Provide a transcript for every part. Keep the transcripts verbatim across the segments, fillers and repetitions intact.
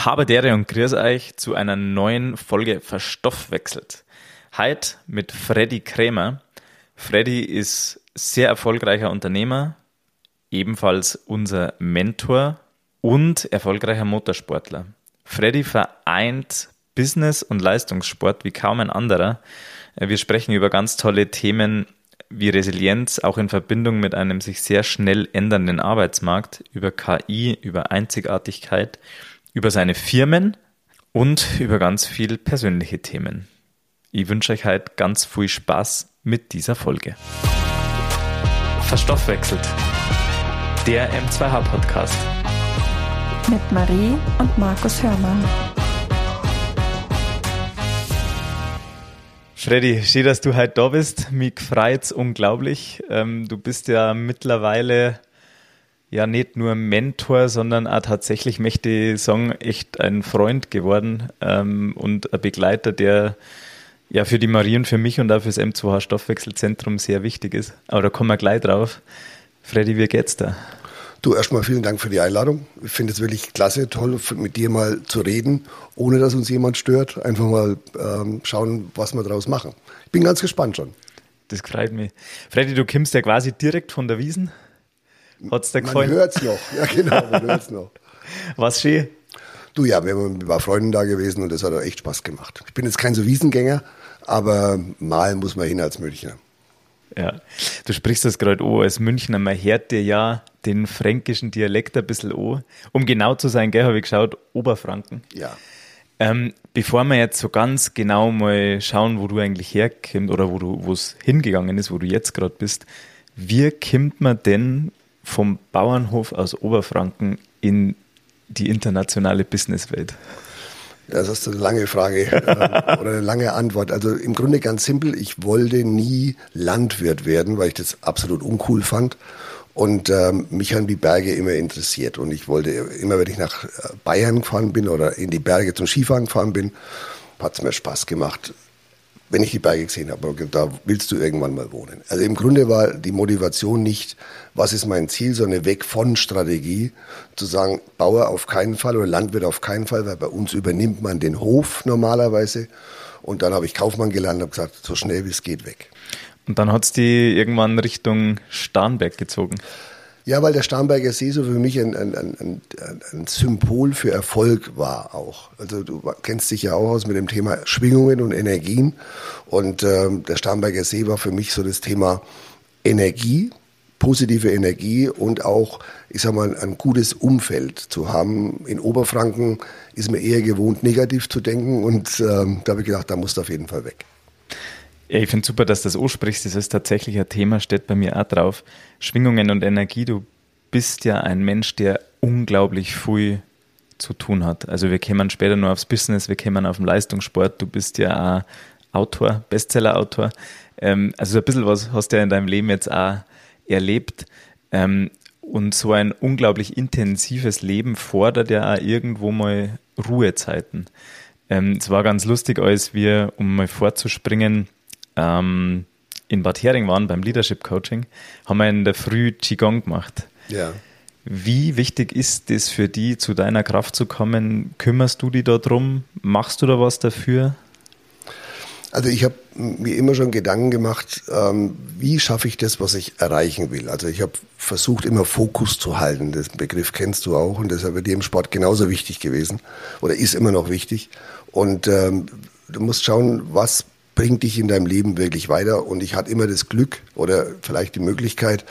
Habe Dere und grüß euch zu einer neuen Folge Verstoffwechselt. Heute mit Freddy Krämer. Freddy ist sehr erfolgreicher Unternehmer, ebenfalls unser Mentor und erfolgreicher Motorsportler. Freddy vereint Business und Leistungssport wie kaum ein anderer. Wir sprechen über ganz tolle Themen wie Resilienz, auch in Verbindung mit einem sich sehr schnell ändernden Arbeitsmarkt, über K I, über Einzigartigkeit, über seine Firmen und über ganz viel persönliche Themen. Ich wünsche euch heute ganz viel Spaß mit dieser Folge. Verstoffwechselt, der M zwei H Podcast. Mit Marie und Markus Hörmann. Freddy, schön, dass du heute da bist. Mich freut's unglaublich. Ähm, du bist ja mittlerweile ja nicht nur Mentor, sondern auch tatsächlich, möchte ich sagen, echt ein Freund geworden ähm, und ein Begleiter, der ja für die Marie und für mich und auch fürs M zwei H Stoffwechselzentrum sehr wichtig ist. Aber da kommen wir gleich drauf. Freddy, wie geht's da? Du, erstmal vielen Dank für die Einladung. Ich finde es wirklich klasse, toll, mit dir mal zu reden, ohne dass uns jemand stört. Einfach mal ähm, schauen, was wir daraus machen. Ich bin ganz gespannt schon. Das freut mich. Freddy, du kommst ja quasi direkt von der Wiesn. Hat's dir gefallen? Man hört's noch. Ja, genau, man hört's noch. Was schön? Du, ja, wir waren bei Freunden da gewesen und das hat auch echt Spaß gemacht. Ich bin jetzt kein so Wiesengänger, aber mal muss man hin als Münchner. Ja, du sprichst das gerade an, als Münchner, man hört dir ja den fränkischen Dialekt ein bisschen an. Um genau zu sein, gell, habe ich geschaut, Oberfranken. Ja. Ähm, bevor wir jetzt so ganz genau mal schauen, wo du eigentlich herkommst oder wo du, wo es hingegangen ist, wo du jetzt gerade bist, wie kommt man denn vom Bauernhof aus Oberfranken in die internationale Businesswelt? Das ist eine lange Frage äh, oder eine lange Antwort. Also im Grunde ganz simpel, ich wollte nie Landwirt werden, weil ich das absolut uncool fand. Und ähm, mich haben die Berge immer interessiert. Und ich wollte immer, wenn ich nach Bayern gefahren bin oder in die Berge zum Skifahren gefahren bin, hat es mir Spaß gemacht, wenn ich die Berge gesehen habe. Da willst du irgendwann mal wohnen. Also im Grunde war die Motivation nicht, was ist mein Ziel, sondern weg von Strategie, zu sagen, Bauer auf keinen Fall oder Landwirt auf keinen Fall, weil bei uns übernimmt man den Hof normalerweise. Und dann habe ich Kaufmann gelernt und habe gesagt, so schnell wie es geht weg. Und dann hat es die irgendwann Richtung Starnberg gezogen. Ja, weil der Starnberger See so für mich ein, ein, ein, ein Symbol für Erfolg war auch. Also du kennst dich ja auch aus mit dem Thema Schwingungen und Energien. Und ähm, der Starnberger See war für mich so das Thema Energie, positive Energie und auch, ich sag mal, ein gutes Umfeld zu haben. In Oberfranken ist mir eher gewohnt, negativ zu denken. Und ähm, da habe ich gedacht, da musst du auf jeden Fall weg. Ja, ich finde super, dass du das ansprichst. Das ist tatsächlich ein Thema, steht bei mir auch drauf. Schwingungen und Energie. Du bist ja ein Mensch, der unglaublich viel zu tun hat. Also wir kommen später nur aufs Business, wir kommen auf den Leistungssport. Du bist ja auch Autor, Bestseller-Autor. Ähm, also ein bisschen was hast du ja in deinem Leben jetzt auch erlebt. Ähm, und so ein unglaublich intensives Leben fordert ja auch irgendwo mal Ruhezeiten. Ähm, es war ganz lustig, als wir, um mal vorzuspringen, ähm, in Bad Hering waren beim Leadership Coaching, haben wir in der Früh Qigong gemacht. Ja. Wie wichtig ist es für dich, zu deiner Kraft zu kommen? Kümmerst du dich da drum? Machst du da was dafür? Also ich habe mir immer schon Gedanken gemacht, ähm, wie schaffe ich das, was ich erreichen will. Also ich habe versucht, immer Fokus zu halten. Den Begriff kennst du auch und das ist bei dir im Sport genauso wichtig gewesen oder ist immer noch wichtig. Und ähm, du musst schauen, was bringt dich in deinem Leben wirklich weiter. Und ich hatte immer das Glück oder vielleicht die Möglichkeit,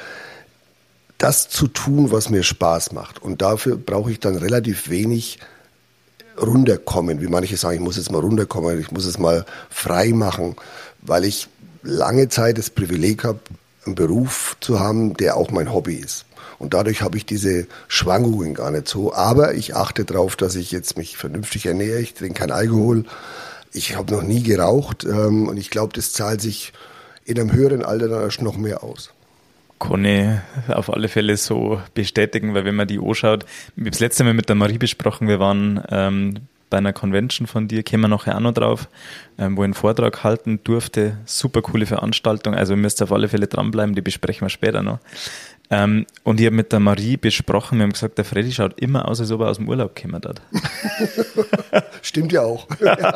das zu tun, was mir Spaß macht. Und dafür brauche ich dann relativ wenig runterkommen, wie manche sagen, ich muss jetzt mal runterkommen, ich muss es mal frei machen, weil ich lange Zeit das Privileg habe, einen Beruf zu haben, der auch mein Hobby ist. Und dadurch habe ich diese Schwankungen gar nicht so. Aber ich achte darauf, dass ich jetzt mich vernünftig ernähre, ich trinke keinen Alkohol, ich habe noch nie geraucht ähm, und ich glaube, das zahlt sich in einem höheren Alter dann erst noch mehr aus. Kann ich auf alle Fälle so bestätigen, weil wenn man die anschaut, ich habe das letzte Mal mit der Marie besprochen, wir waren ähm, bei einer Convention von dir, kommen wir nachher auch noch drauf, ähm, wo ich einen Vortrag halten durfte, super coole Veranstaltung, also ihr müsst auf alle Fälle dranbleiben, die besprechen wir später noch. Ähm, und ich habe mit der Marie besprochen, wir haben gesagt, der Freddy schaut immer aus, als ob er aus dem Urlaub gekommen hat. Stimmt ja auch.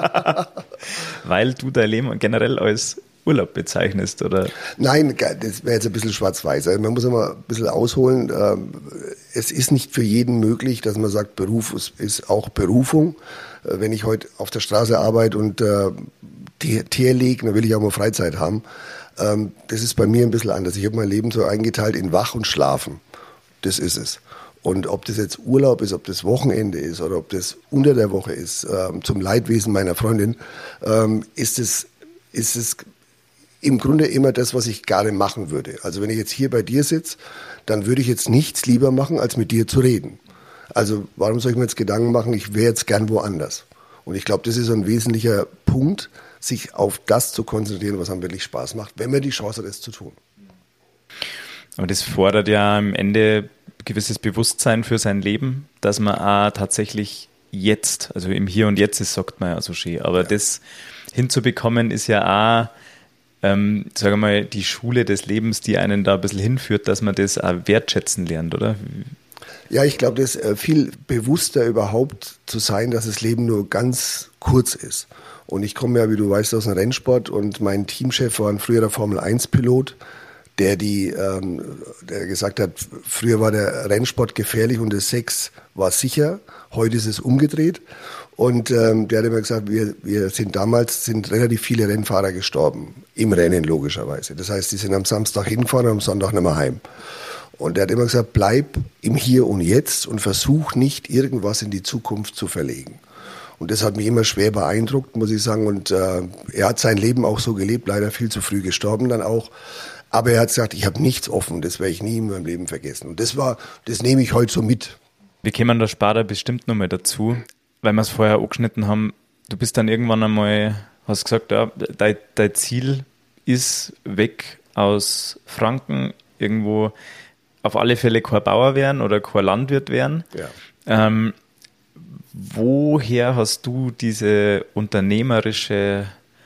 Weil du dein Leben generell als Urlaub bezeichnest, oder? Nein, das wäre jetzt ein bisschen schwarz-weiß. Also man muss immer ein bisschen ausholen. Es ist nicht für jeden möglich, dass man sagt, Beruf ist auch Berufung. Wenn ich heute auf der Straße arbeite und Teer lege, dann will ich auch mal Freizeit haben. Das ist bei mir ein bisschen anders. Ich habe mein Leben so eingeteilt in Wach und Schlafen. Das ist es. Und ob das jetzt Urlaub ist, ob das Wochenende ist oder ob das unter der Woche ist, zum Leidwesen meiner Freundin, ist es, ist es im Grunde immer das, was ich gerne machen würde. Also wenn ich jetzt hier bei dir sitze, dann würde ich jetzt nichts lieber machen, als mit dir zu reden. Also warum soll ich mir jetzt Gedanken machen, ich wäre jetzt gern woanders? Und ich glaube, das ist ein wesentlicher Punkt, sich auf das zu konzentrieren, was einem wirklich Spaß macht, wenn man die Chance hat, es zu tun. Aber das fordert ja am Ende gewisses Bewusstsein für sein Leben, dass man auch tatsächlich jetzt, also im Hier und Jetzt ist, sagt man ja so schön, aber ja. Das hinzubekommen ist ja auch, ähm, sagen wir mal, die Schule des Lebens, die einen da ein bisschen hinführt, dass man das auch wertschätzen lernt, oder? Ja, ich glaube, das ist viel bewusster überhaupt zu sein, dass das Leben nur ganz kurz ist. Und ich komme ja, wie du weißt, aus dem Rennsport und mein Teamchef war ein früherer Formel eins Pilot, der die, ähm, der gesagt hat, früher war der Rennsport gefährlich und das Sex war sicher, heute ist es umgedreht. Und ähm, der hat immer gesagt, wir, wir sind damals, sind relativ viele Rennfahrer gestorben, im Rennen logischerweise. Das heißt, die sind am Samstag hingefahren und am Sonntag nicht mehr heim. Und er hat immer gesagt, bleib im Hier und Jetzt und versuch nicht, irgendwas in die Zukunft zu verlegen. Und das hat mich immer schwer beeindruckt, muss ich sagen. Und äh, er hat sein Leben auch so gelebt, leider viel zu früh gestorben dann auch. Aber er hat gesagt, ich habe nichts offen, das werde ich nie in meinem Leben vergessen. Und das war, das nehme ich heute so mit. Wir kommen da später bestimmt nochmal dazu, weil wir es vorher angeschnitten haben. Du bist dann irgendwann einmal, hast gesagt, ja, dein, dein Ziel ist weg aus Franken, irgendwo auf alle Fälle kein Bauer werden oder kein Landwirt werden. Ja. Ähm, woher hast du diese unternehmerische,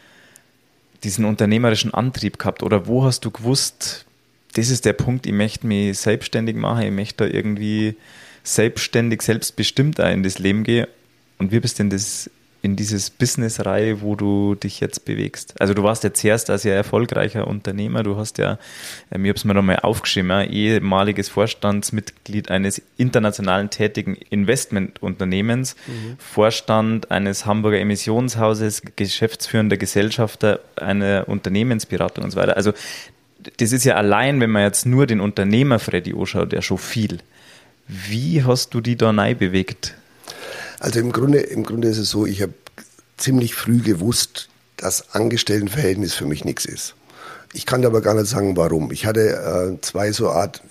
diesen unternehmerischen Antrieb gehabt? Oder wo hast du gewusst, das ist der Punkt, ich möchte mich selbstständig machen, ich möchte da irgendwie selbstständig, selbstbestimmt auch in das Leben gehen? Und wie bist denn das in dieses Business-Reihe, wo du dich jetzt bewegst? Also du warst ja zuerst ein sehr erfolgreicher Unternehmer, du hast ja, ich habe es mir nochmal aufgeschrieben, ehemaliges Vorstandsmitglied eines internationalen tätigen Investmentunternehmens, mhm. Vorstand eines Hamburger Emissionshauses, geschäftsführender Gesellschafter einer Unternehmensberatung und so weiter. Also das ist ja allein, wenn man jetzt nur den Unternehmer Freddy anschaut, ja schon viel. Wie hast du die da rein bewegt? Also im Grunde, im Grunde ist es so, ich habe ziemlich früh gewusst, dass Angestelltenverhältnis für mich nichts ist. Ich kann aber gar nicht sagen, warum. Ich hatte äh, zwei so Art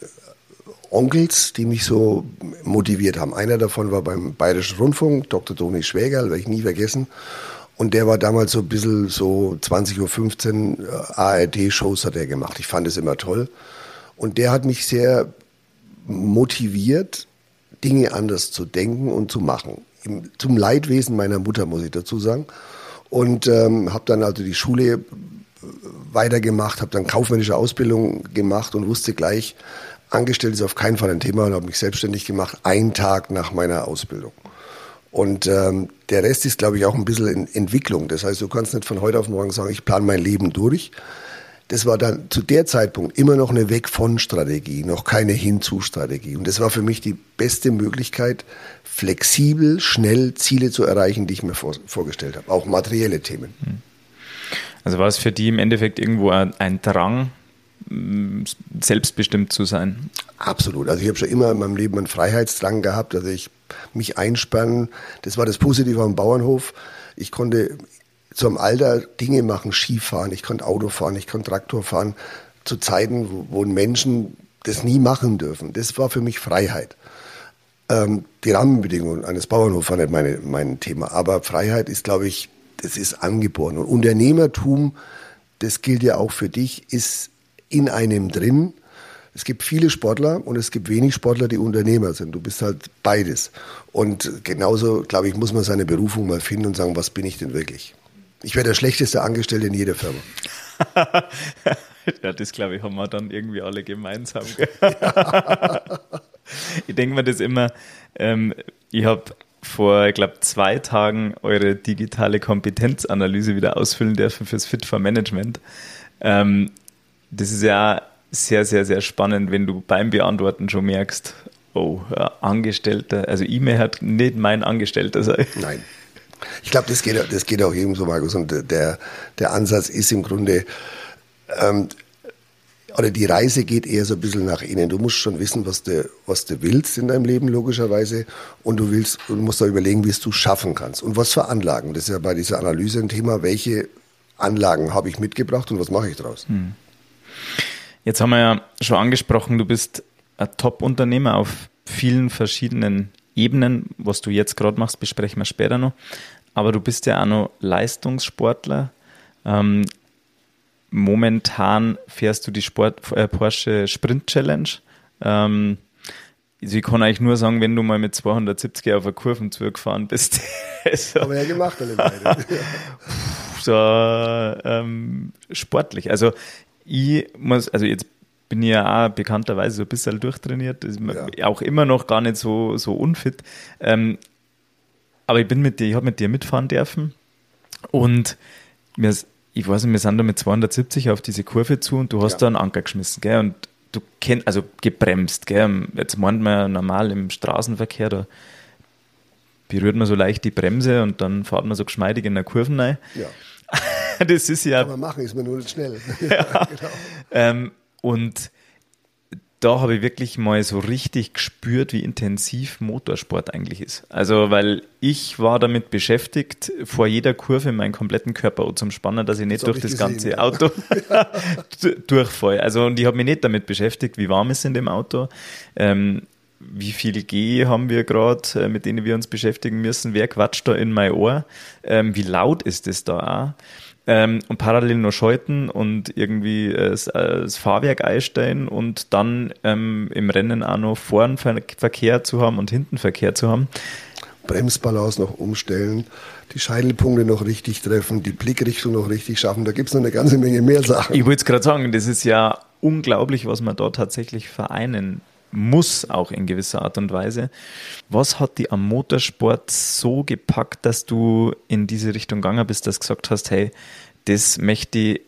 Onkels, die mich so motiviert haben. Einer davon war beim Bayerischen Rundfunk, Doktor Toni Schwägerl, werde ich nie vergessen. Und der war damals so ein bisschen so zwanzig Uhr fünfzehn A R D-Shows hat er gemacht. Ich fand es immer toll. Und der hat mich sehr motiviert, Dinge anders zu denken und zu machen. Im, zum Leidwesen meiner Mutter, muss ich dazu sagen. Und ähm, habe dann also die Schule weitergemacht, habe dann kaufmännische Ausbildung gemacht und wusste gleich, angestellt ist auf keinen Fall ein Thema und habe mich selbstständig gemacht, einen Tag nach meiner Ausbildung. Und ähm, der Rest ist, glaube ich, auch ein bisschen in Entwicklung. Das heißt, du kannst nicht von heute auf morgen sagen, ich plane mein Leben durch. Das war dann zu der Zeitpunkt immer noch eine Weg-von-Strategie, noch keine Hinzu-Strategie. Und das war für mich die beste Möglichkeit, flexibel, schnell Ziele zu erreichen, die ich mir vor, vorgestellt habe. Auch materielle Themen. Also war es für die im Endeffekt irgendwo ein Drang, selbstbestimmt zu sein? Absolut. Also ich habe schon immer in meinem Leben einen Freiheitsdrang gehabt. Also ich mich einspannen, das war das Positive am Bauernhof. Ich konnte zum Alter Dinge machen, Skifahren, ich konnte Auto fahren, ich konnte Traktor fahren, zu Zeiten, wo, wo Menschen das nie machen dürfen. Das war für mich Freiheit. Ähm, die Rahmenbedingungen eines Bauernhofs waren nicht meine, mein Thema, aber Freiheit ist, glaube ich, das ist angeboren. Und Unternehmertum, das gilt ja auch für dich, ist in einem drin. Es gibt viele Sportler und es gibt wenig Sportler, die Unternehmer sind. Du bist halt beides. Und genauso, glaube ich, muss man seine Berufung mal finden und sagen, was bin ich denn wirklich? Ich wäre der schlechteste Angestellte in jeder Firma. Ja, das glaube ich, haben wir dann irgendwie alle gemeinsam. Ja. Ich denke mir das immer, ähm, ich habe vor, ich glaube, zwei Tagen eure digitale Kompetenzanalyse wieder ausfüllen dürfen fürs Fit for Management. Ähm, das ist ja sehr, sehr, sehr spannend, wenn du beim Beantworten schon merkst, oh, ja, Angestellter, also E-Mail hat nicht mein Angestellter sein. Nein. Ich glaube, das geht, das geht auch jedem so, Markus. Und der, der Ansatz ist im Grunde, ähm, oder die Reise geht eher so ein bisschen nach innen. Du musst schon wissen, was du, was du willst in deinem Leben, logischerweise. Und du willst, du musst da überlegen, wie es du schaffen kannst. Und was für Anlagen. Das ist ja bei dieser Analyse ein Thema. Welche Anlagen habe ich mitgebracht und was mache ich daraus? Hm. Jetzt haben wir ja schon angesprochen, du bist ein Top-Unternehmer auf vielen verschiedenen Ebenen. Was du jetzt gerade machst, besprechen wir später noch. Aber du bist ja auch noch Leistungssportler. Ähm, momentan fährst du die Sport, äh, Porsche Sprint Challenge. Ähm, also ich kann eigentlich nur sagen, wenn du mal mit zweihundertsiebzig auf eine Kurvenzug gefahren bist. So, haben wir ja gemacht, alle beide. So ähm, sportlich. Also ich muss, also jetzt bin ich ja auch bekannterweise so ein bisschen durchtrainiert, ist ja auch immer noch gar nicht so, so unfit. Ähm, aber ich bin mit dir, ich habe mit dir mitfahren dürfen und mir, ich weiß nicht, wir sind da mit zweihundertsiebzig auf diese Kurve zu und du hast ja da einen Anker geschmissen, gell? Und du kennst, also gebremst, gell? Jetzt meint man ja normal im Straßenverkehr, da berührt man so leicht die Bremse und dann fährt man so geschmeidig in der Kurve rein. Ja. Das ist ja. Kann man machen, ist man nur nicht schnell. Ja. Genau. Ähm, und da habe ich wirklich mal so richtig gespürt, wie intensiv Motorsport eigentlich ist. Also, weil ich war damit beschäftigt, vor jeder Kurve meinen kompletten Körper zum Spannen, dass ich nicht das durch ich das gesehen, ganze ja. Auto durchfalle. Also, und ich habe mich nicht damit beschäftigt, wie warm es in dem Auto, ähm, wie viel G haben wir gerade, mit denen wir uns beschäftigen müssen, wer quatscht da in mein Ohr, ähm, wie laut ist es da auch. Ähm, und parallel noch schalten und irgendwie äh, das, äh, das Fahrwerk einstellen und dann ähm, im Rennen auch noch vorn Ver- Verkehr zu haben und hinten Verkehr zu haben. Bremsbalance noch umstellen, die Scheitelpunkte noch richtig treffen, die Blickrichtung noch richtig schaffen. Da gibt es noch eine ganze Menge mehr Sachen. Ich wollte es gerade sagen, das ist ja unglaublich, was man da tatsächlich vereinen muss, auch in gewisser Art und Weise. Was hat dich am Motorsport so gepackt, dass du in diese Richtung gegangen bist, dass du gesagt hast, hey, das möchte ich,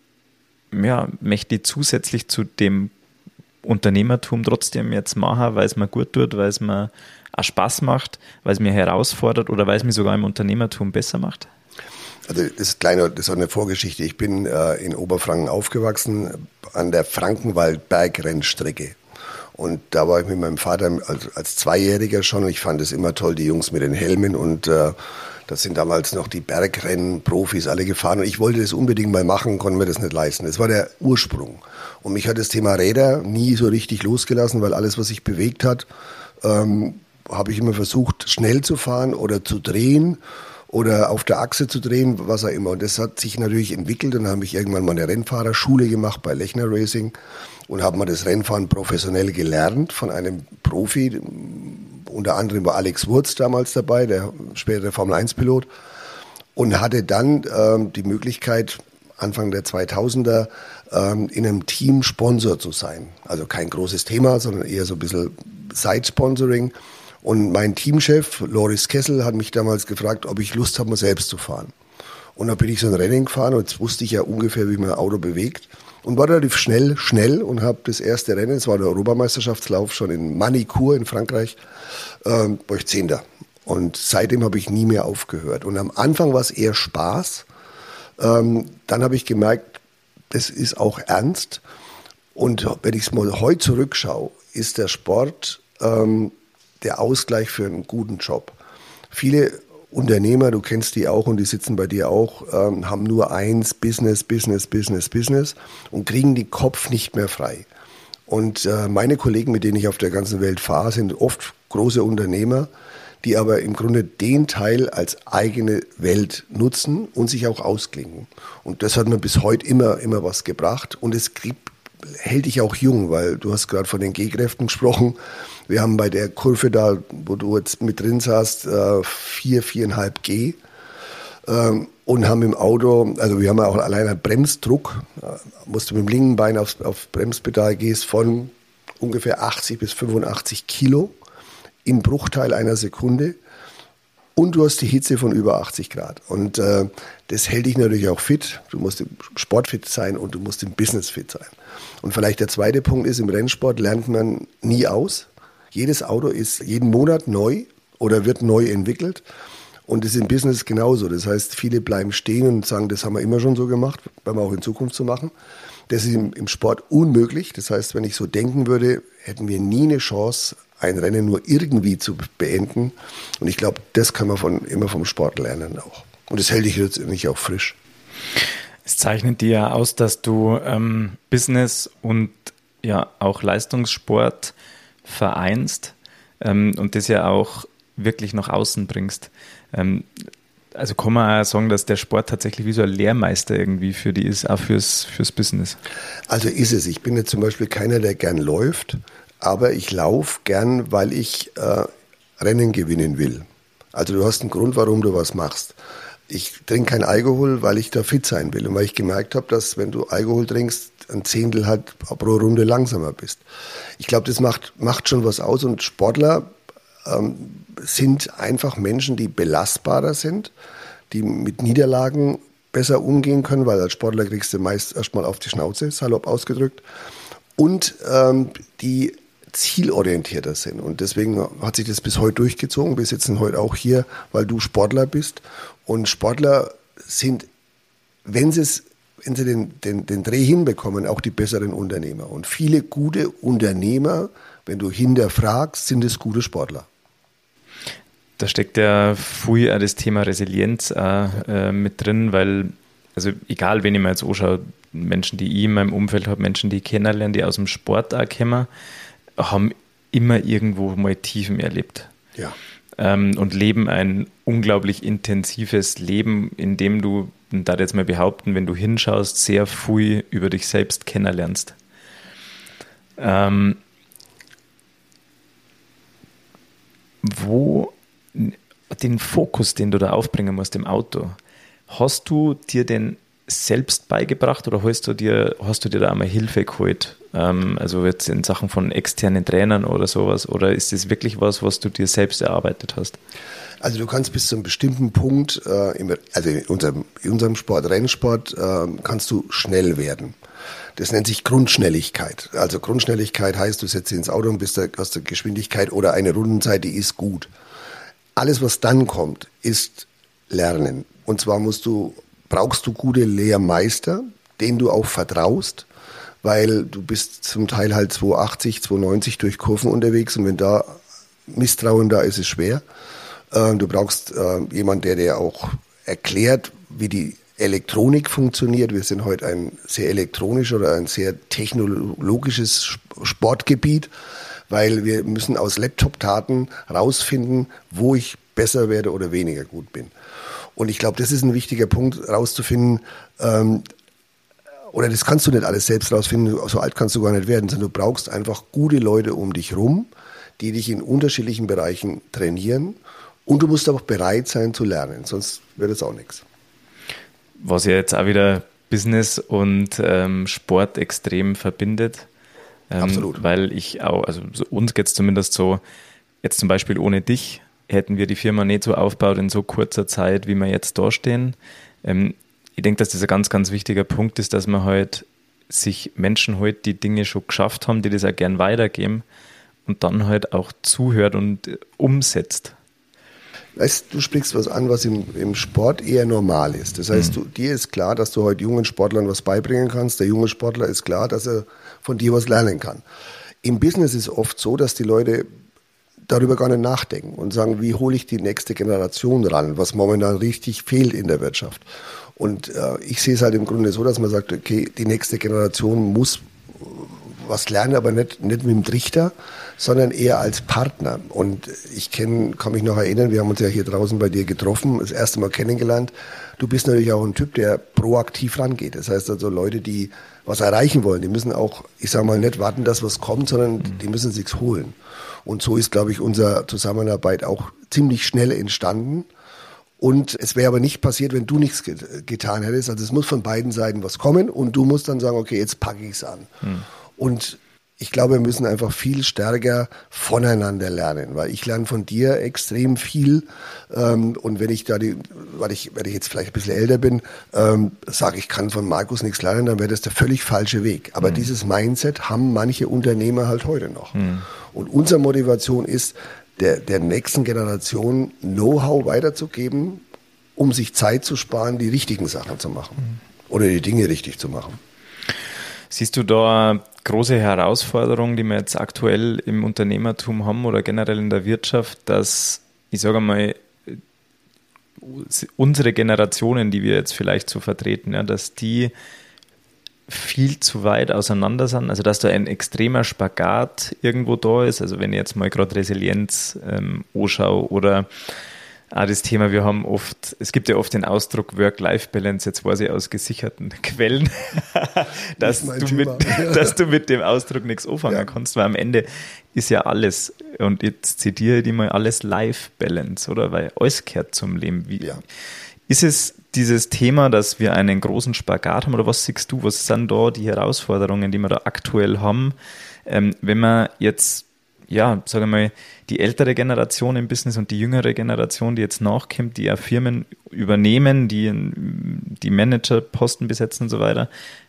ja, möchte ich zusätzlich zu dem Unternehmertum trotzdem jetzt machen, weil es mir gut tut, weil es mir auch Spaß macht, weil es mir herausfordert oder weil es mich sogar im Unternehmertum besser macht? Also das ist, kleine, das ist eine Vorgeschichte. Ich bin äh, in Oberfranken aufgewachsen, an der Frankenwald-Bergrennstrecke. Und da war ich mit meinem Vater als, als Zweijähriger schon und ich fand es immer toll, die Jungs mit den Helmen und äh, das sind damals noch die Bergrennen-Profis alle gefahren und ich wollte das unbedingt mal machen, konnte mir das nicht leisten. Das war der Ursprung. Und mich hat das Thema Räder nie so richtig losgelassen, weil alles, was sich bewegt hat, ähm, habe ich immer versucht, schnell zu fahren oder zu drehen oder auf der Achse zu drehen, was auch immer. Und das hat sich natürlich entwickelt und dann habe ich irgendwann mal eine Rennfahrerschule gemacht bei Lechner Racing und habe mal das Rennfahren professionell gelernt von einem Profi. Unter anderem war Alex Wurz damals dabei, der spätere Formel eins Pilot. Und hatte dann ähm, die Möglichkeit, Anfang der zweitausender ähm, in einem Team Sponsor zu sein. Also kein großes Thema, sondern eher so ein bisschen Side-Sponsoring. Und mein Teamchef, Loris Kessel, hat mich damals gefragt, ob ich Lust habe, mal selbst zu fahren. Und dann bin ich so ein Rennen gefahren und jetzt wusste ich ja ungefähr, wie man ein Auto bewegt. Und war relativ schnell, schnell und habe das erste Rennen, es war der Europameisterschaftslauf schon in Manicourt in Frankreich, ähm, war ich Zehnter. Und seitdem habe ich nie mehr aufgehört. Und am Anfang war es eher Spaß. Ähm, dann habe ich gemerkt, das ist auch ernst. Und wenn ich es mal heute zurückschaue, ist der Sport ähm, der Ausgleich für einen guten Job. Viele Unternehmer, du kennst die auch und die sitzen bei dir auch, ähm, haben nur eins, Business, Business, Business, Business und kriegen den Kopf nicht mehr frei. Und äh, meine Kollegen, mit denen ich auf der ganzen Welt fahre, sind oft große Unternehmer, die aber im Grunde den Teil als eigene Welt nutzen und sich auch ausklingen. Und das hat mir bis heute immer, immer was gebracht und es gibt, hält dich auch jung, weil du hast gerade von den G-Kräften gesprochen. Wir haben bei der Kurve da, wo du jetzt mit drin saßt, vier, viereinhalb G. und haben im Auto, also wir haben ja auch allein einen Bremsdruck, musst du mit dem linken Bein aufs, auf Bremspedal gehst von ungefähr achtzig bis fünfundachtzig Kilo im Bruchteil einer Sekunde und du hast die Hitze von über achtzig Grad und äh, das hält dich natürlich auch fit, du musst im Sport fit sein und du musst im Business fit sein. Und vielleicht der zweite Punkt ist, im Rennsport lernt man nie aus, jedes Auto ist jeden Monat neu oder wird neu entwickelt. Und das ist im Business genauso. Das heißt, viele bleiben stehen und sagen, das haben wir immer schon so gemacht, werden wir auch in Zukunft so machen. Das ist im, im Sport unmöglich. Das heißt, wenn ich so denken würde, hätten wir nie eine Chance, ein Rennen nur irgendwie zu beenden. Und ich glaube, das kann man von, immer vom Sport lernen auch. Und das hält dich letztendlich auch frisch. Es zeichnet dir ja aus, dass du ähm, Business und ja auch Leistungssport vereinst ähm, und das ja auch wirklich nach außen bringst. Ähm, also kann man auch sagen, dass der Sport tatsächlich wie so ein Lehrmeister irgendwie für die ist, auch fürs, fürs Business. Also ist es. Ich bin jetzt zum Beispiel keiner, der gern läuft, aber ich laufe gern, weil ich äh, Rennen gewinnen will. Also du hast einen Grund, warum du was machst. Ich trinke kein Alkohol, weil ich da fit sein will und weil ich gemerkt habe, dass wenn du Alkohol trinkst, ein Zehntel halt pro Runde langsamer bist. Ich glaube, das macht, macht schon was aus und Sportler ähm, sind einfach Menschen, die belastbarer sind, die mit Niederlagen besser umgehen können, weil als Sportler kriegst du meist erstmal auf die Schnauze, salopp ausgedrückt, und ähm, die zielorientierter sind. Und deswegen hat sich das bis heute durchgezogen. Wir sitzen heute auch hier, weil du Sportler bist. Und Sportler sind, wenn sie es wenn sie den, den, den Dreh hinbekommen, auch die besseren Unternehmer. Und viele gute Unternehmer, wenn du hinterfragst, sind es gute Sportler. Da steckt ja viel auch das Thema Resilienz auch, äh, mit drin, weil, also egal, wen ich mir jetzt anschaue, Menschen, die ich in meinem Umfeld habe, Menschen, die ich kennenlerne, die aus dem Sport auch kommen, haben immer irgendwo mal Tiefen erlebt. Ja. Ähm, und leben ein unglaublich intensives Leben, in dem du, und da jetzt mal behaupten, wenn du hinschaust, sehr viel über dich selbst kennenlernst. Ähm, wo den Fokus, den du da aufbringen musst im Auto, hast du dir den selbst beigebracht oder hast du dir, hast du dir da einmal Hilfe geholt? Ähm, also jetzt in Sachen von externen Trainern oder sowas, oder ist das wirklich was, was du dir selbst erarbeitet hast? Also du kannst bis zu einem bestimmten Punkt, äh, im, also in unserem, in unserem Sport, Rennsport, äh, kannst du schnell werden. Das nennt sich Grundschnelligkeit. Also Grundschnelligkeit heißt, du setzt ins Auto und bist da, hast eine Geschwindigkeit oder eine Rundenzeit, die ist gut. Alles, was dann kommt, ist Lernen. Und zwar musst du, brauchst du gute Lehrmeister, denen du auch vertraust, weil du bist zum Teil halt zweihundertachtzig, zweihundertneunzig durch Kurven unterwegs und wenn da Misstrauen da ist, ist es schwer. Du brauchst äh, jemanden, der dir auch erklärt, wie die Elektronik funktioniert. Wir sind heute ein sehr elektronisch oder ein sehr technologisches Sportgebiet, weil wir müssen aus Laptop-Daten rausfinden, wo ich besser werde oder weniger gut bin. Und ich glaube, das ist ein wichtiger Punkt, rauszufinden, ähm, oder das kannst du nicht alles selbst rausfinden, so alt kannst du gar nicht werden, sondern du brauchst einfach gute Leute um dich rum, die dich in unterschiedlichen Bereichen trainieren. Und du musst auch bereit sein zu lernen, sonst wird es auch nichts. Was ja jetzt auch wieder Business und ähm, Sport extrem verbindet. Ähm, Absolut. Weil ich auch, also so, uns geht es zumindest so, jetzt zum Beispiel ohne dich hätten wir die Firma nicht so aufgebaut in so kurzer Zeit, wie wir jetzt da stehen. Ähm, ich denke, dass das ein ganz, ganz wichtiger Punkt ist, dass man halt sich Menschen halt die Dinge schon geschafft haben, die das auch gern weitergeben und dann halt auch zuhört und äh, umsetzt. Weißt, du sprichst was an, was im, im Sport eher normal ist. Das heißt, du, dir ist klar, dass du heute jungen Sportlern was beibringen kannst. Der junge Sportler ist klar, dass er von dir was lernen kann. Im Business ist es oft so, dass die Leute darüber gar nicht nachdenken und sagen, wie hole ich die nächste Generation ran, was momentan richtig fehlt in der Wirtschaft. Und äh, ich sehe es halt im Grunde so, dass man sagt, okay, die nächste Generation muss was lernen, aber nicht, nicht mit dem Trichter, sondern eher als Partner. Und ich kenn, kann mich noch erinnern, wir haben uns ja hier draußen bei dir getroffen, das erste Mal kennengelernt. Du bist natürlich auch ein Typ, der proaktiv rangeht. Das heißt also Leute, die was erreichen wollen, die müssen auch, ich sage mal, nicht warten, dass was kommt, sondern die müssen sich's holen. Und so ist, glaube ich, unsere Zusammenarbeit auch ziemlich schnell entstanden. Und es wäre aber nicht passiert, wenn du nichts get- getan hättest. Also es muss von beiden Seiten was kommen und du musst dann sagen, okay, jetzt packe ich es an. Hm. Und ich glaube, wir müssen einfach viel stärker voneinander lernen, weil ich lerne von dir extrem viel. Ähm, und wenn ich da die, weil ich, wenn ich jetzt vielleicht ein bisschen älter bin, ähm, sage, ich kann von Markus nichts lernen, dann wäre das der völlig falsche Weg. Aber mhm. dieses Mindset haben manche Unternehmer halt heute noch. Mhm. Und unsere Motivation ist, der, der nächsten Generation Know-how weiterzugeben, um sich Zeit zu sparen, die richtigen Sachen zu machen. Mhm. Oder die Dinge richtig zu machen. Siehst du da große Herausforderungen, die wir jetzt aktuell im Unternehmertum haben oder generell in der Wirtschaft, dass, ich sage mal, unsere Generationen, die wir jetzt vielleicht so vertreten, ja, dass die viel zu weit auseinander sind, also dass da ein extremer Spagat irgendwo da ist, also wenn ich jetzt mal gerade Resilienz ähm, anschaue oder auch das Thema, wir haben oft, es gibt ja oft den Ausdruck Work-Life-Balance, jetzt weiß ich aus gesicherten Quellen, dass, du mit, dass du mit dem Ausdruck nichts anfangen ja. kannst, weil am Ende ist ja alles, und jetzt zitiere ich die mal, alles Life-Balance, oder? Weil alles gehört zum Leben. Wie, ja. Ist es dieses Thema, dass wir einen großen Spagat haben, oder was siehst du, was sind da die Herausforderungen, die wir da aktuell haben, ähm, wenn man jetzt, ja, sagen wir mal, die ältere Generation im Business und die jüngere Generation, die jetzt nachkommt, die ja Firmen übernehmen, die die Managerposten besetzen und so weiter,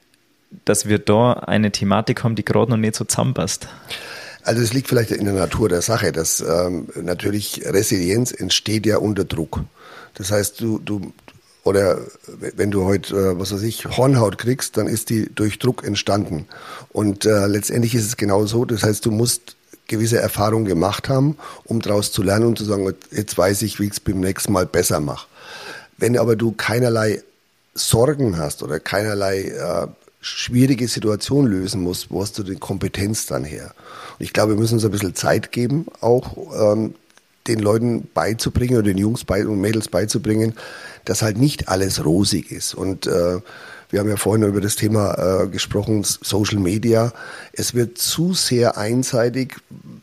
dass wir da eine Thematik haben, die gerade noch nicht so zusammenpasst? Also es liegt vielleicht in der Natur der Sache, dass ähm, natürlich Resilienz entsteht ja unter Druck. Das heißt, du, du oder wenn du heute, äh, was weiß ich, Hornhaut kriegst, dann ist die durch Druck entstanden. Und äh, letztendlich ist es genau so, das heißt, du musst gewisse Erfahrungen gemacht haben, um daraus zu lernen und zu sagen, jetzt weiß ich, wie ich es beim nächsten Mal besser mache. Wenn aber du keinerlei Sorgen hast oder keinerlei äh, schwierige Situation lösen musst, wo hast du die Kompetenz dann her? Und ich glaube, wir müssen uns ein bisschen Zeit geben, auch ähm, den Leuten beizubringen oder den Jungs bei, und Mädels beizubringen, dass halt nicht alles rosig ist. Und äh, wir haben ja vorhin über das Thema äh, gesprochen, Social Media. Es wird zu sehr einseitig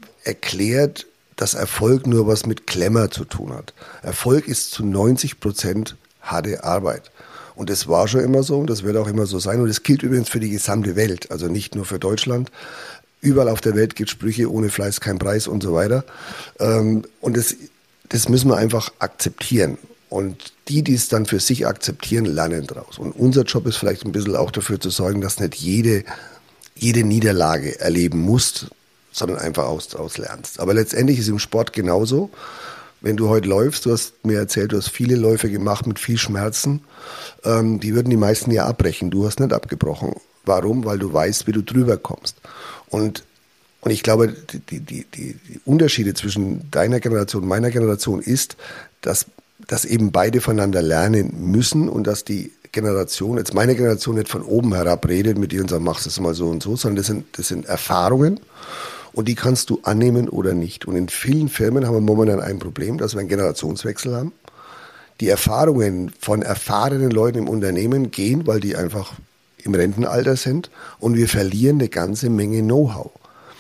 erklärt, dass Erfolg nur was mit Glamour zu tun hat. Erfolg ist zu neunzig Prozent harte Arbeit. Und das war schon immer so und das wird auch immer so sein. Und das gilt übrigens für die gesamte Welt, also nicht nur für Deutschland. Überall auf der Welt gibt es Sprüche, ohne Fleiß kein Preis und so weiter. Ähm, und das, das müssen wir einfach akzeptieren. Und die, die es dann für sich akzeptieren, lernen daraus. Und unser Job ist vielleicht ein bisschen auch dafür zu sorgen, dass nicht jede, jede Niederlage erleben musst, sondern einfach aus, aus lernst. Aber letztendlich ist im Sport genauso. Wenn du heute läufst, du hast mir erzählt, du hast viele Läufe gemacht mit viel Schmerzen, ähm, die würden die meisten ja abbrechen. Du hast nicht abgebrochen. Warum? Weil du weißt, wie du drüber kommst. Und, und ich glaube, die, die, die, die Unterschiede zwischen deiner Generation und meiner Generation ist, dass dass eben beide voneinander lernen müssen und dass die Generation, jetzt meine Generation nicht von oben herab redet mit dir und sagt, machst du es mal so und so, sondern das sind, das sind Erfahrungen und die kannst du annehmen oder nicht. Und in vielen Firmen haben wir momentan ein Problem, dass wir einen Generationswechsel haben. Die Erfahrungen von erfahrenen Leuten im Unternehmen gehen, weil die einfach im Rentenalter sind und wir verlieren eine ganze Menge Know-how.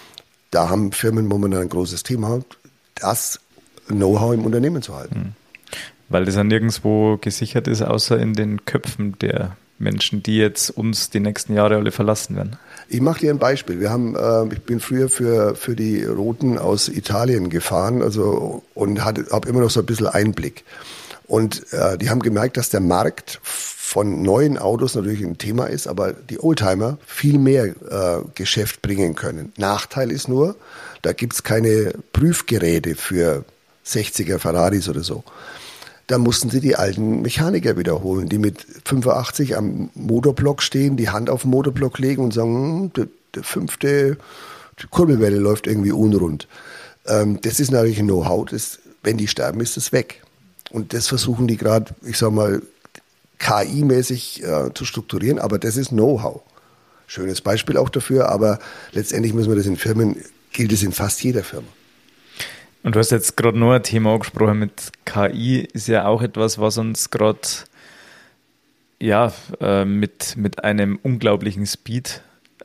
Da haben Firmen momentan ein großes Thema, das Know-how im Unternehmen zu halten. Mhm. Weil das ja nirgendwo gesichert ist, außer in den Köpfen der Menschen, die jetzt uns die nächsten Jahre alle verlassen werden. Ich mache dir ein Beispiel. Wir haben, äh, ich bin früher für, für die Roten aus Italien gefahren, also, und habe immer noch so ein bisschen Einblick. Und äh, die haben gemerkt, dass der Markt von neuen Autos natürlich ein Thema ist, aber die Oldtimer viel mehr äh, Geschäft bringen können. Nachteil ist nur, da gibt's keine Prüfgeräte für sechziger Ferraris oder so. Da mussten sie die alten Mechaniker wiederholen, die mit fünfundachtzig am Motorblock stehen, die Hand auf den Motorblock legen und sagen, der, der fünfte Kurbelwelle läuft irgendwie unrund. Ähm, das ist natürlich ein Know-how, das, wenn die sterben, ist es weg. Und das versuchen die gerade, ich sag mal, K I-mäßig äh, zu strukturieren, aber das ist Know-how. Schönes Beispiel auch dafür, aber letztendlich müssen wir das in Firmen, gilt es in fast jeder Firma. Und du hast jetzt gerade noch ein Thema angesprochen mit K I, ist ja auch etwas, was uns gerade ja, äh, mit, mit einem unglaublichen Speed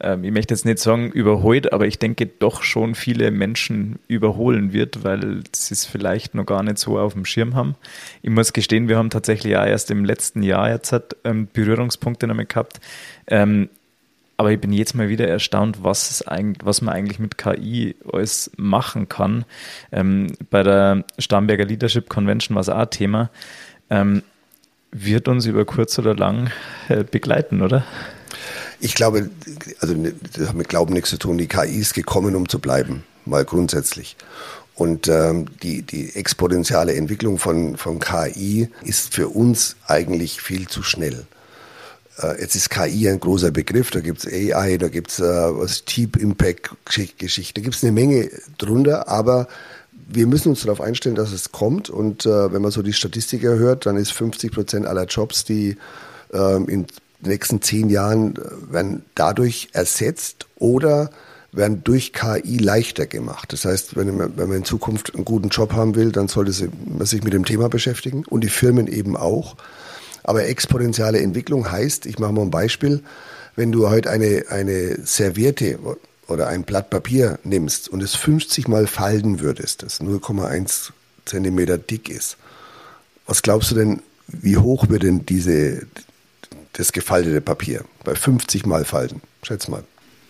ähm, ich möchte jetzt nicht sagen überholt, aber ich denke doch schon viele Menschen überholen wird, weil sie es vielleicht noch gar nicht so auf dem Schirm haben. Ich muss gestehen, wir haben tatsächlich auch erst im letzten Jahr jetzt halt, ähm, Berührungspunkte damit gehabt. Ähm, aber ich bin jetzt mal wieder erstaunt, was, es eigentlich, was man eigentlich mit K I alles machen kann. Ähm, bei der Starnberger Leadership Convention war es auch ein Thema. Ähm, wird uns über kurz oder lang äh, begleiten, oder? Ich glaube, also das hat mit Glauben nichts zu tun. Die K I ist gekommen, um zu bleiben, mal grundsätzlich. Und ähm, die, die exponentielle Entwicklung von, von K I ist für uns eigentlich viel zu schnell. Äh, jetzt ist K I ein großer Begriff, da gibt es A I, da gibt es äh, was Deep Impact Geschichte, da gibt es eine Menge drunter, aber wir müssen uns darauf einstellen, dass es kommt. Und äh, wenn man so die Statistiker hört, dann ist fünfzig Prozent aller Jobs, die äh, in den nächsten zehn Jahren werden dadurch ersetzt oder werden durch K I leichter gemacht. Das heißt, wenn man, wenn man in Zukunft einen guten Job haben will, dann sollte man sich mit dem Thema beschäftigen und die Firmen eben auch. Aber exponentielle Entwicklung heißt, ich mache mal ein Beispiel, wenn du heute eine, eine Serviette oder ein Blatt Papier nimmst und es fünfzig Mal falten würdest, das null Komma eins Zentimeter dick ist, was glaubst du denn, wie hoch wird denn diese, das gefaltete Papier bei fünfzig Mal falten? Schätz mal.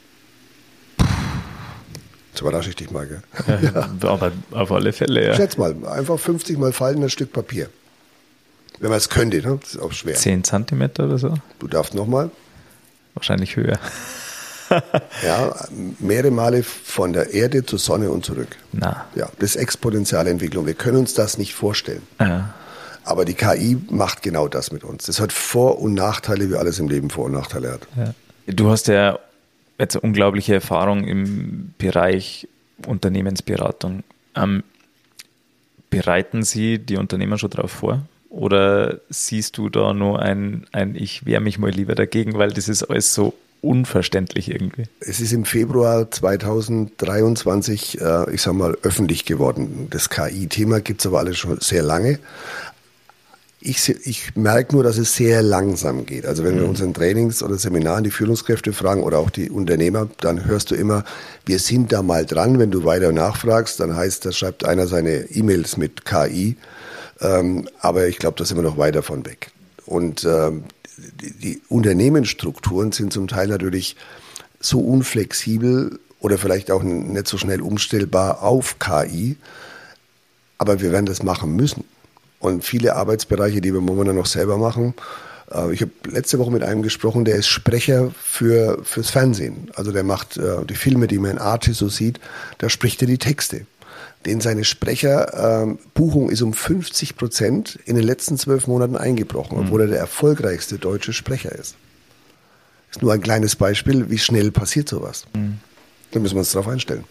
Jetzt überrasche ich dich mal, gell? Ja, aber auf alle Fälle, ja. Schätz mal, einfach fünfzig Mal falten ein Stück Papier. Wenn man es könnte, ne? Das ist auch schwer. zehn Zentimeter oder so? Du darfst nochmal. Wahrscheinlich höher. Ja, mehrere Male von der Erde zur Sonne und zurück. Na. Ja, das ist exponentielle Entwicklung. Wir können uns das nicht vorstellen. Ja. Aber die K I macht genau das mit uns. Das hat Vor- und Nachteile, wie alles im Leben Vor- und Nachteile hat. Ja. Du hast ja jetzt eine unglaubliche Erfahrung im Bereich Unternehmensberatung. Ähm, bereiten Sie die Unternehmer schon darauf vor? Oder siehst du da nur ein, ein ich wehre mich mal lieber dagegen, weil das ist alles so unverständlich irgendwie? Es ist im Februar zweitausenddreiundzwanzig, äh, ich sag mal, öffentlich geworden. Das K I-Thema gibt es aber alles schon sehr lange. Ich, ich merke nur, dass es sehr langsam geht. Also wenn wir unseren Trainings oder Seminaren die Führungskräfte fragen oder auch die Unternehmer, dann hörst du immer, wir sind da mal dran. Wenn du weiter nachfragst, dann heißt, da schreibt einer seine E-Mails mit K I. Ähm, aber ich glaube, da sind wir noch weit davon weg. Und ähm, die, die Unternehmensstrukturen sind zum Teil natürlich so unflexibel oder vielleicht auch nicht so schnell umstellbar auf K I. Aber wir werden das machen müssen. Und viele Arbeitsbereiche, die wir momentan noch selber machen, äh, ich habe letzte Woche mit einem gesprochen, der ist Sprecher für fürs Fernsehen. Also der macht äh, die Filme, die man in Arte so sieht, da spricht er die Texte. Den seine Sprecherbuchung äh, ist um fünfzig Prozent in den letzten zwölf Monaten eingebrochen, obwohl er der erfolgreichste deutsche Sprecher ist. Das ist nur ein kleines Beispiel, wie schnell passiert sowas. Mhm. Da müssen wir uns darauf einstellen.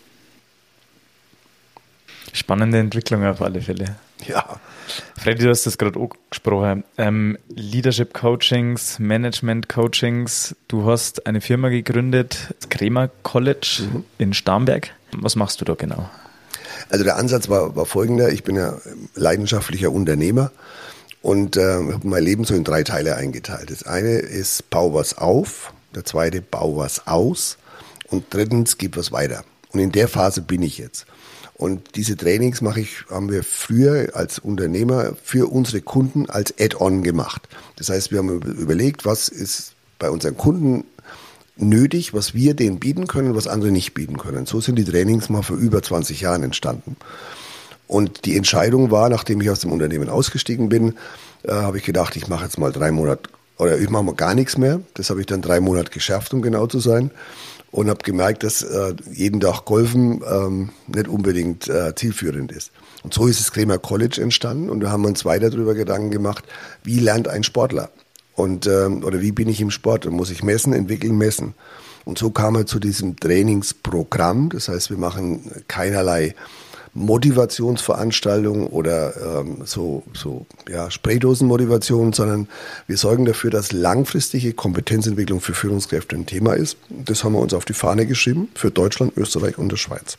Spannende Entwicklung auf alle Fälle. Ja. Freddy, du hast das gerade auch gesprochen. Ähm, Leadership Coachings, Management Coachings. Du hast eine Firma gegründet, das Kremer College mhm. in Starnberg. Was machst du da genau? Also der Ansatz war, war folgender. Ich bin ja leidenschaftlicher Unternehmer und äh, habe mein Leben so in drei Teile eingeteilt. Das eine ist, bau was auf. Der zweite, bau was aus. Und drittens, gib was weiter. Und in der Phase bin ich jetzt. Und diese Trainings mache ich, haben wir früher als Unternehmer für unsere Kunden als Add-on gemacht. Das heißt, wir haben überlegt, was ist bei unseren Kunden nötig, was wir denen bieten können, was andere nicht bieten können. So sind die Trainings mal vor über zwanzig Jahren entstanden. Und die Entscheidung war, nachdem ich aus dem Unternehmen ausgestiegen bin, äh, habe ich gedacht, ich mache jetzt mal drei Monate, oder ich mache mal gar nichts mehr. Das habe ich dann drei Monate geschafft, um genau zu sein. Und habe gemerkt, dass äh, jeden Tag Golfen ähm, nicht unbedingt äh, zielführend ist. Und so ist das Kremer College entstanden und wir haben uns weiter darüber Gedanken gemacht, wie lernt ein Sportler? Und, ähm, oder wie bin ich im Sport? Da muss ich messen, entwickeln, messen. Und so kam er zu diesem Trainingsprogramm. Das heißt, wir machen keinerlei Motivationsveranstaltungen oder ähm, so, so ja, Spraydosenmotivation, sondern wir sorgen dafür, dass langfristige Kompetenzentwicklung für Führungskräfte ein Thema ist. Das haben wir uns auf die Fahne geschrieben für Deutschland, Österreich und die Schweiz.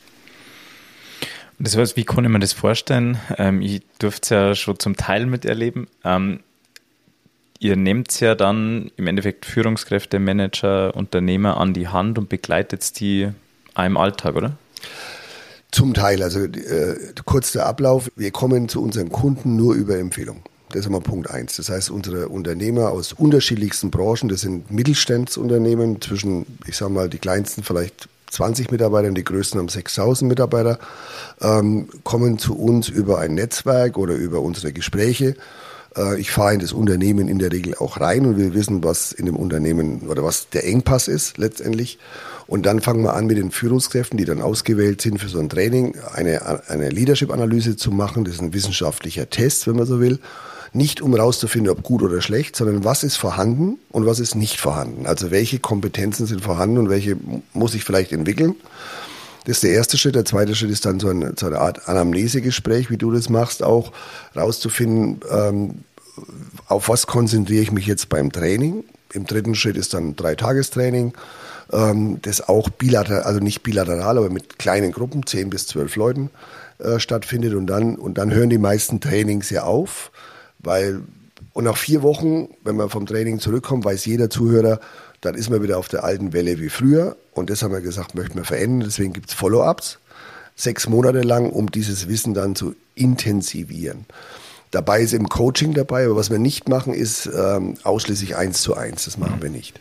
Das heißt, wie kann ich mir das vorstellen? Ähm, ich durfte es ja schon zum Teil miterleben. Ähm, ihr nehmt ja dann im Endeffekt Führungskräfte, Manager, Unternehmer an die Hand und begleitet die auch im Alltag, oder? Zum Teil, also äh, kurz der Ablauf. Wir kommen zu unseren Kunden nur über Empfehlung. Das ist immer Punkt eins. Das heißt, unsere Unternehmer aus unterschiedlichsten Branchen, das sind Mittelstandsunternehmen zwischen, ich sage mal, die kleinsten vielleicht zwanzig Mitarbeiter und die größten haben sechstausend Mitarbeiter, ähm, kommen zu uns über ein Netzwerk oder über unsere Gespräche. Äh, ich fahre in das Unternehmen in der Regel auch rein und will wissen, was in dem Unternehmen oder was der Engpass ist letztendlich. Und dann fangen wir an mit den Führungskräften, die dann ausgewählt sind für so ein Training, eine, eine Leadership-Analyse zu machen. Das ist ein wissenschaftlicher Test, wenn man so will. Nicht um rauszufinden, ob gut oder schlecht, sondern was ist vorhanden und was ist nicht vorhanden. Also welche Kompetenzen sind vorhanden und welche muss ich vielleicht entwickeln. Das ist der erste Schritt. Der zweite Schritt ist dann so eine, so eine Art Anamnesegespräch, wie du das machst, auch rauszufinden, ähm, auf was konzentriere ich mich jetzt beim Training. Im dritten Schritt ist dann ein Dreitagestraining, ähm, das auch bilateral, also nicht bilateral, aber mit kleinen Gruppen, zehn bis zwölf Leuten äh, stattfindet. Und dann, und dann hören die meisten Trainings ja auf. Weil, und nach vier Wochen, wenn man vom Training zurückkommt, weiß jeder Zuhörer, dann ist man wieder auf der alten Welle wie früher. Und das haben wir gesagt, möchten wir verändern. Deswegen gibt es Follow-ups, sechs Monate lang, um dieses Wissen dann zu intensivieren. Dabei ist im Coaching dabei, aber was wir nicht machen, ist ähm, ausschließlich eins zu eins. Das machen wir nicht.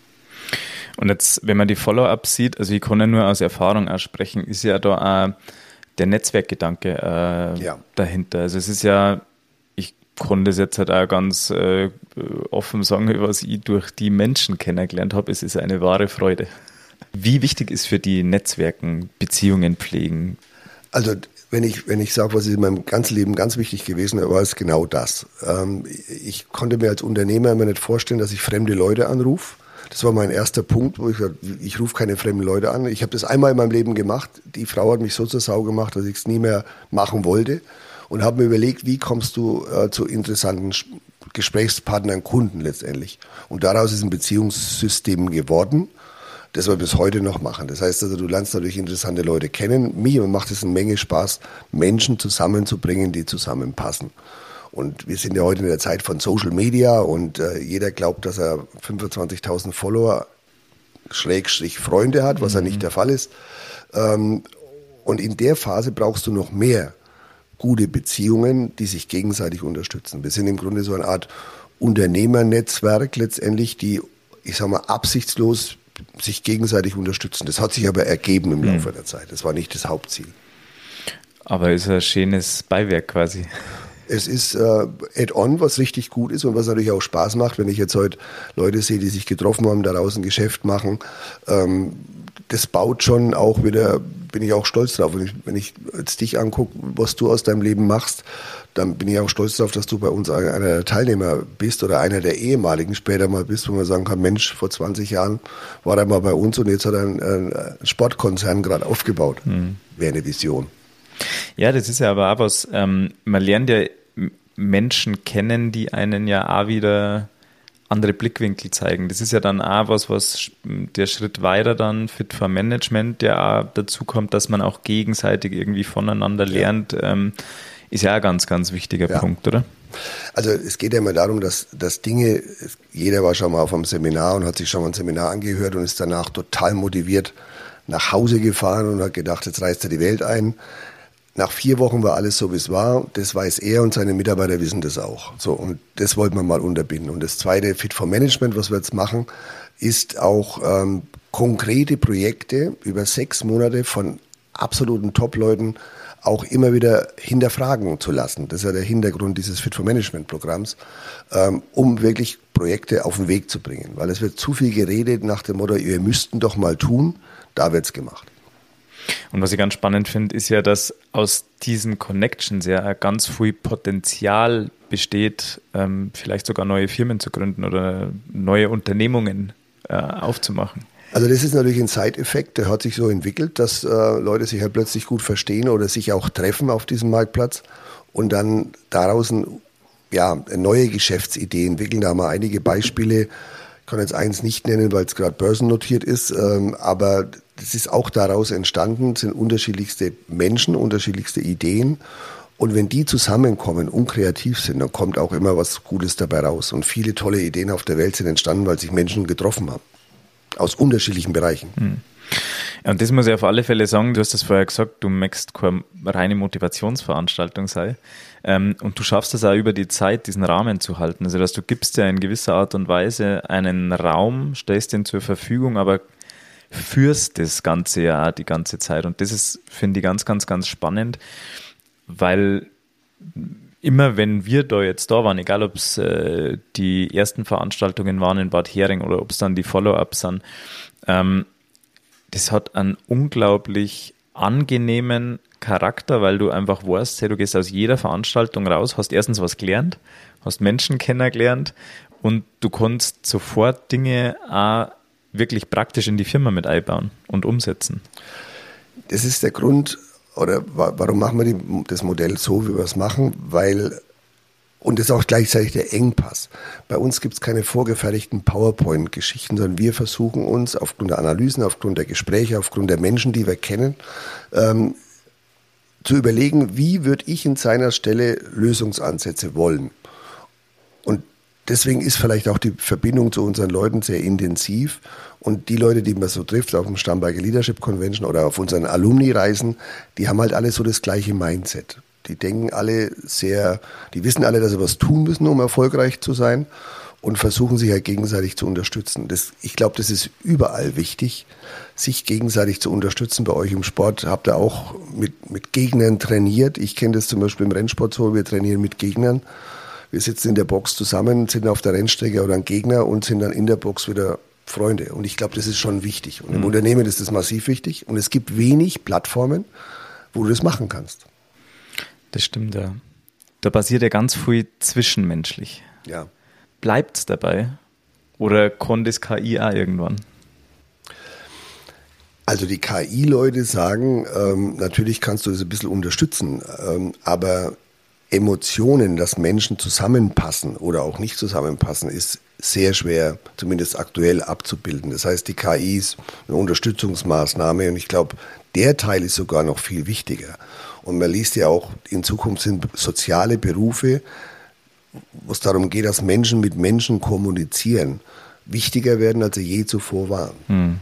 Und jetzt, wenn man die Follow-ups sieht, also ich kann ja nur aus Erfahrung auch sprechen, ist ja da auch der Netzwerkgedanke äh, ja. dahinter. Also es ist ja, kann das jetzt halt auch ganz äh, offen sagen, was ich durch die Menschen kennengelernt habe. Es ist eine wahre Freude. Wie wichtig ist für die Netzwerken, Beziehungen pflegen? Also wenn ich, wenn ich sage, was ist in meinem ganzen Leben ganz wichtig gewesen, war es genau das. Ähm, ich konnte mir als Unternehmer immer nicht vorstellen, dass ich fremde Leute anrufe. Das war mein erster Punkt, wo ich gesagt habe, ich rufe keine fremden Leute an. Ich habe das einmal in meinem Leben gemacht. Die Frau hat mich so zur Sau gemacht, dass ich es nie mehr machen wollte. Und habe mir überlegt, wie kommst du äh, zu interessanten Gesprächspartnern, Kunden letztendlich. Und daraus ist ein Beziehungssystem geworden, das wir bis heute noch machen. Das heißt also, du lernst dadurch interessante Leute kennen. Mir macht es eine Menge Spaß, Menschen zusammenzubringen, die zusammenpassen. Und wir sind ja heute in der Zeit von Social Media und äh, jeder glaubt, dass er fünfundzwanzigtausend Follower, Schrägstrich Freunde hat, was mhm. ja nicht der Fall ist. Ähm, und in der Phase brauchst du noch mehr gute Beziehungen, die sich gegenseitig unterstützen. Wir sind im Grunde so eine Art Unternehmernetzwerk letztendlich, die, ich sag mal, absichtslos sich gegenseitig unterstützen. Das hat sich aber ergeben im Laufe mhm. der Zeit. Das war nicht das Hauptziel. Aber ist ein schönes Beiwerk quasi. Es ist äh, Add-on, was richtig gut ist und was natürlich auch Spaß macht, wenn ich jetzt heute Leute sehe, die sich getroffen haben, daraus ein Geschäft machen. Ähm, das baut schon auch wieder, bin ich auch stolz drauf. Wenn ich, wenn ich jetzt dich angucke, was du aus deinem Leben machst, dann bin ich auch stolz darauf, dass du bei uns einer der Teilnehmer bist oder einer der ehemaligen später mal bist, wo man sagen kann, Mensch, vor zwanzig Jahren war er mal bei uns und jetzt hat er einen, einen Sportkonzern gerade aufgebaut. Mhm. Wäre eine Vision. Ja, das ist ja aber auch was, ähm, man lernt ja Menschen kennen, die einen ja auch wieder andere Blickwinkel zeigen. Das ist ja dann auch was, was der Schritt weiter dann Fit for Management, der auch dazu kommt, dass man auch gegenseitig irgendwie voneinander lernt, ja. ähm, ist ja ein ganz, ganz wichtiger ja. Punkt, oder? Also es geht ja immer darum, dass, dass Dinge, jeder war schon mal auf einem Seminar und hat sich schon mal ein Seminar angehört und ist danach total motiviert nach Hause gefahren und hat gedacht, jetzt reißt er die Welt ein. Nach vier Wochen war alles so, wie es war. Das weiß er und seine Mitarbeiter wissen das auch. So, und das wollten wir mal unterbinden. Und das zweite, Fit for Management, was wir jetzt machen, ist auch ähm, konkrete Projekte über sechs Monate von absoluten Top-Leuten auch immer wieder hinterfragen zu lassen. Das ist ja der Hintergrund dieses Fit for Management-Programms, ähm, um wirklich Projekte auf den Weg zu bringen. Weil es wird zu viel geredet nach dem Motto, ihr müssten doch mal tun, da wird's gemacht. Und was ich ganz spannend finde, ist ja, dass aus diesen Connections ja ganz viel Potenzial besteht, ähm, vielleicht sogar neue Firmen zu gründen oder neue Unternehmungen äh, aufzumachen. Also das ist natürlich ein Side-Effekt, der hat sich so entwickelt, dass äh, Leute sich halt plötzlich gut verstehen oder sich auch treffen auf diesem Marktplatz und dann daraus ein, ja, eine neue Geschäftsidee entwickeln. Da haben wir einige Beispiele. Ich kann jetzt eins nicht nennen, weil es gerade börsennotiert ist, ähm, aber das ist auch daraus entstanden, sind unterschiedlichste Menschen, unterschiedlichste Ideen Und wenn die zusammenkommen und kreativ sind, dann kommt auch immer was Gutes dabei raus. Und viele tolle Ideen auf der Welt sind entstanden, weil sich Menschen getroffen haben. Aus unterschiedlichen Bereichen. Hm. Ja, und das muss ich auf alle Fälle sagen, du hast das vorher gesagt, du möchtest keine reine Motivationsveranstaltung sein. Ähm, und du schaffst es auch über die Zeit, diesen Rahmen zu halten. Also dass du gibst dir in gewisser Art und Weise einen Raum, stellst den zur Verfügung, aber führst das Ganze ja auch die ganze Zeit. Und das ist, finde ich, ganz, ganz, ganz spannend, weil immer wenn wir da jetzt da waren, egal ob es äh, die ersten Veranstaltungen waren in Bad Hering oder ob es dann die Follow-ups sind, ähm, das hat einen unglaublich angenehmen Charakter, weil du einfach weißt, hey, du gehst aus jeder Veranstaltung raus, hast erstens was gelernt, hast Menschen kennengelernt und du kannst sofort Dinge auch wirklich praktisch in die Firma mit einbauen und umsetzen. Das ist der Grund, oder warum machen wir die, das Modell so, wie wir es machen? Weil, und das ist auch gleichzeitig der Engpass. Bei uns gibt es keine vorgefertigten PowerPoint-Geschichten, sondern wir versuchen uns aufgrund der Analysen, aufgrund der Gespräche, aufgrund der Menschen, die wir kennen, ähm, zu überlegen, wie würde ich in seiner Stelle Lösungsansätze wollen. Und deswegen ist vielleicht auch die Verbindung zu unseren Leuten sehr intensiv. Und die Leute, die man so trifft auf dem Starnberger Leadership Convention oder auf unseren Alumni-Reisen, die haben halt alle so das gleiche Mindset. Die denken alle sehr, die wissen alle, dass sie was tun müssen, um erfolgreich zu sein und versuchen sich halt gegenseitig zu unterstützen. Das, ich glaube, das ist überall wichtig, sich gegenseitig zu unterstützen. Bei euch im Sport habt ihr auch mit, mit Gegnern trainiert. Ich kenne das zum Beispiel im Rennsport so, wir trainieren mit Gegnern. Wir sitzen in der Box zusammen, sind auf der Rennstrecke oder ein Gegner und sind dann in der Box wieder Freunde. Und ich glaube, das ist schon wichtig. Und im mhm. Unternehmen ist das massiv wichtig. Und es gibt wenig Plattformen, wo du das machen kannst. Das stimmt, ja. Da passiert ja ganz viel zwischenmenschlich. Ja. Bleibt es dabei? Oder kann das K I auch irgendwann? Also die K I-Leute sagen, ähm, natürlich kannst du das ein bisschen unterstützen, ähm, aber Emotionen, dass Menschen zusammenpassen oder auch nicht zusammenpassen, ist sehr schwer, zumindest aktuell abzubilden. Das heißt, die K I ist eine Unterstützungsmaßnahme und ich glaube, der Teil ist sogar noch viel wichtiger. Und man liest ja auch, in Zukunft sind soziale Berufe, wo es darum geht, dass Menschen mit Menschen kommunizieren, wichtiger werden, als sie je zuvor waren. Hm.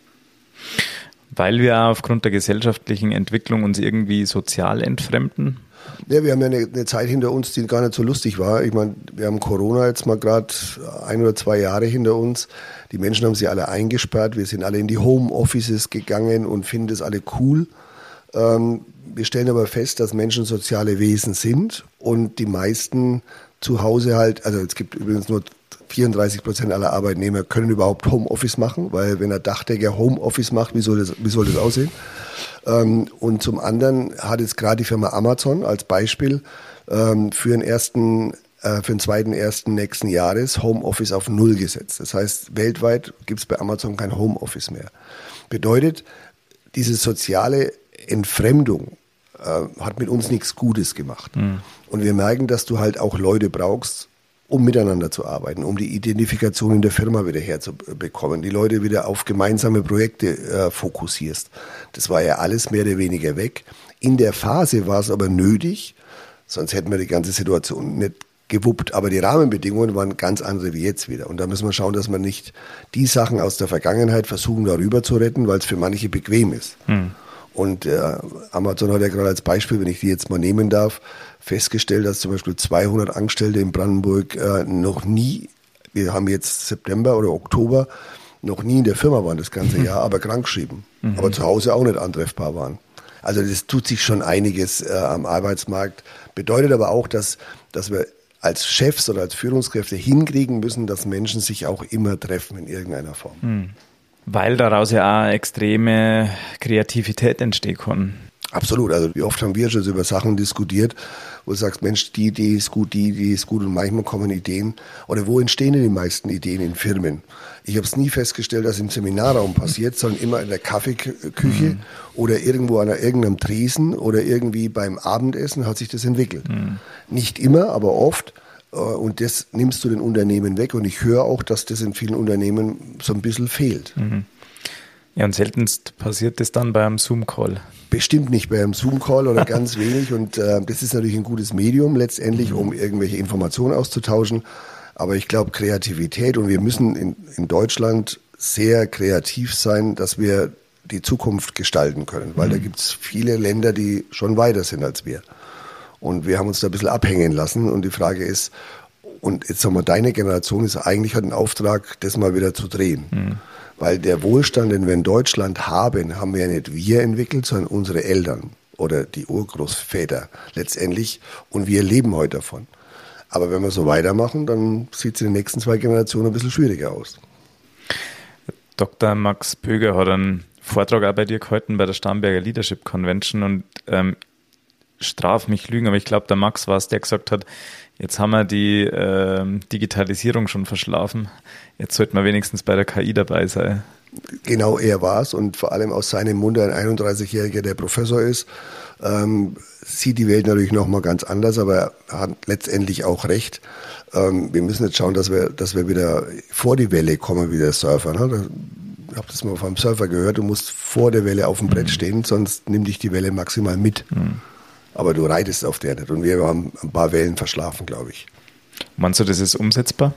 Weil wir aufgrund der gesellschaftlichen Entwicklung uns irgendwie sozial entfremden? Ja, wir haben ja eine, eine Zeit hinter uns, die gar nicht so lustig war. Ich meine, wir haben Corona jetzt mal gerade ein oder zwei Jahre hinter uns. Die Menschen haben sich alle eingesperrt. Wir sind alle in die Homeoffices gegangen und finden das alle cool. Ähm, wir stellen aber fest, dass Menschen soziale Wesen sind und die meisten zu Hause halt, also es gibt übrigens nur vierunddreißig Prozent aller Arbeitnehmer können überhaupt Homeoffice machen, weil wenn ein Dachdecker Homeoffice macht, wie soll das, wie soll das aussehen? Ähm, und zum anderen hat jetzt gerade die Firma Amazon als Beispiel ähm, für den ersten, äh, für den zweiten ersten nächsten Jahres Homeoffice auf Null gesetzt. Das heißt, weltweit gibt es bei Amazon kein Homeoffice mehr. Bedeutet, diese soziale Entfremdung äh, hat mit uns nichts Gutes gemacht. Mhm. Und wir merken, dass du halt auch Leute brauchst, um miteinander zu arbeiten, um die Identifikation in der Firma wieder herzubekommen, die Leute wieder auf gemeinsame Projekte äh, fokussierst. Das war ja alles mehr oder weniger weg. In der Phase war es aber nötig, sonst hätten wir die ganze Situation nicht gewuppt. Aber die Rahmenbedingungen waren ganz andere wie jetzt wieder. Und da müssen wir schauen, dass wir nicht die Sachen aus der Vergangenheit versuchen, darüber zu retten, weil es für manche bequem ist. Hm. Und äh, Amazon hat ja gerade als Beispiel, wenn ich die jetzt mal nehmen darf, festgestellt, dass zum Beispiel zweihundert Angestellte in Brandenburg äh, noch nie, wir haben jetzt September oder Oktober, noch nie in der Firma waren das ganze Jahr, aber krankgeschrieben, mhm. aber zu Hause auch nicht antreffbar waren. Also das tut sich schon einiges äh, am Arbeitsmarkt, bedeutet aber auch, dass, dass wir als Chefs oder als Führungskräfte hinkriegen müssen, dass Menschen sich auch immer treffen in irgendeiner Form. Mhm. Weil daraus ja auch extreme Kreativität entstehen kann. Absolut. Also wie oft haben wir schon über Sachen diskutiert, wo du sagst, Mensch, die Idee ist gut, die Idee ist gut und manchmal kommen Ideen. Oder wo entstehen denn die meisten Ideen in Firmen? Ich habe es nie festgestellt, dass im Seminarraum passiert, sondern immer in der Kaffeeküche mhm. oder irgendwo an irgendeinem Tresen oder irgendwie beim Abendessen hat sich das entwickelt. Mhm. Nicht immer, aber oft. Und das nimmst du den Unternehmen weg. Und ich höre auch, dass das in vielen Unternehmen so ein bisschen fehlt. Mhm. Ja, und seltenst passiert das dann bei einem Zoom-Call. Bestimmt nicht bei einem Zoom-Call oder ganz wenig. Und äh, das ist natürlich ein gutes Medium letztendlich, um irgendwelche Informationen auszutauschen. Aber ich glaube, Kreativität, und wir müssen in, in Deutschland sehr kreativ sein, dass wir die Zukunft gestalten können. Weil mhm. da gibt es viele Länder, die schon weiter sind als wir. Und wir haben uns da ein bisschen abhängen lassen. Und die Frage ist, und jetzt sagen wir, deine Generation ist eigentlich hat einen Auftrag, das mal wieder zu drehen. Mhm. Weil der Wohlstand, den wir in Deutschland haben, haben wir ja nicht wir entwickelt, sondern unsere Eltern oder die Urgroßväter letztendlich. Und wir leben heute davon. Aber wenn wir so weitermachen, dann sieht es in den nächsten zwei Generationen ein bisschen schwieriger aus. Doktor Max Böger hat einen Vortrag auch bei dir gehalten bei der Starnberger Leadership Convention und ähm, straf mich Lügen, aber ich glaube, der Max war es, der gesagt hat, jetzt haben wir die äh, Digitalisierung schon verschlafen, jetzt sollten wir wenigstens bei der K I dabei sein. Genau, er war es, und vor allem aus seinem Munde ein einunddreißigjähriger, der Professor ist, ähm, sieht die Welt natürlich nochmal ganz anders, aber er hat letztendlich auch recht. Ähm, wir müssen jetzt schauen, dass wir, dass wir wieder vor die Welle kommen wie der Surfer. Ne? Ich habe das mal vom Surfer gehört, du musst vor der Welle auf dem Brett stehen, sonst nimmt dich die Welle maximal mit. Mhm. Aber du reitest auf der nicht. Und wir haben ein paar Wellen verschlafen, glaube ich. Meinst du, das ist umsetzbar?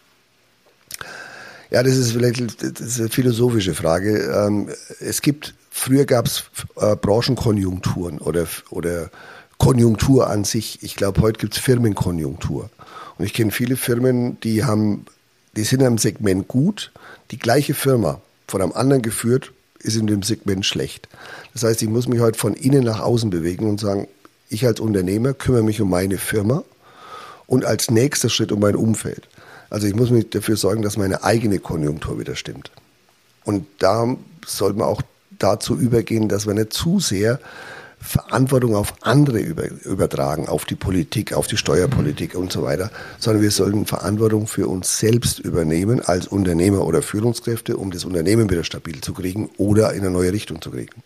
Ja, das ist vielleicht das ist eine philosophische Frage. Es gibt, früher gab es Branchenkonjunkturen oder, oder Konjunktur an sich. Ich glaube, heute gibt es Firmenkonjunktur. Und ich kenne viele Firmen, die haben, die sind in einem Segment gut. Die gleiche Firma, von einem anderen geführt, ist in dem Segment schlecht. Das heißt, ich muss mich heute von innen nach außen bewegen und sagen, ich als Unternehmer kümmere mich um meine Firma und als nächster Schritt um mein Umfeld. Also ich muss mich dafür sorgen, dass meine eigene Konjunktur wieder stimmt. Und da sollte man auch dazu übergehen, dass wir nicht zu sehr Verantwortung auf andere übertragen, auf die Politik, auf die Steuerpolitik und so weiter, sondern wir sollten Verantwortung für uns selbst übernehmen als Unternehmer oder Führungskräfte, um das Unternehmen wieder stabil zu kriegen oder in eine neue Richtung zu kriegen.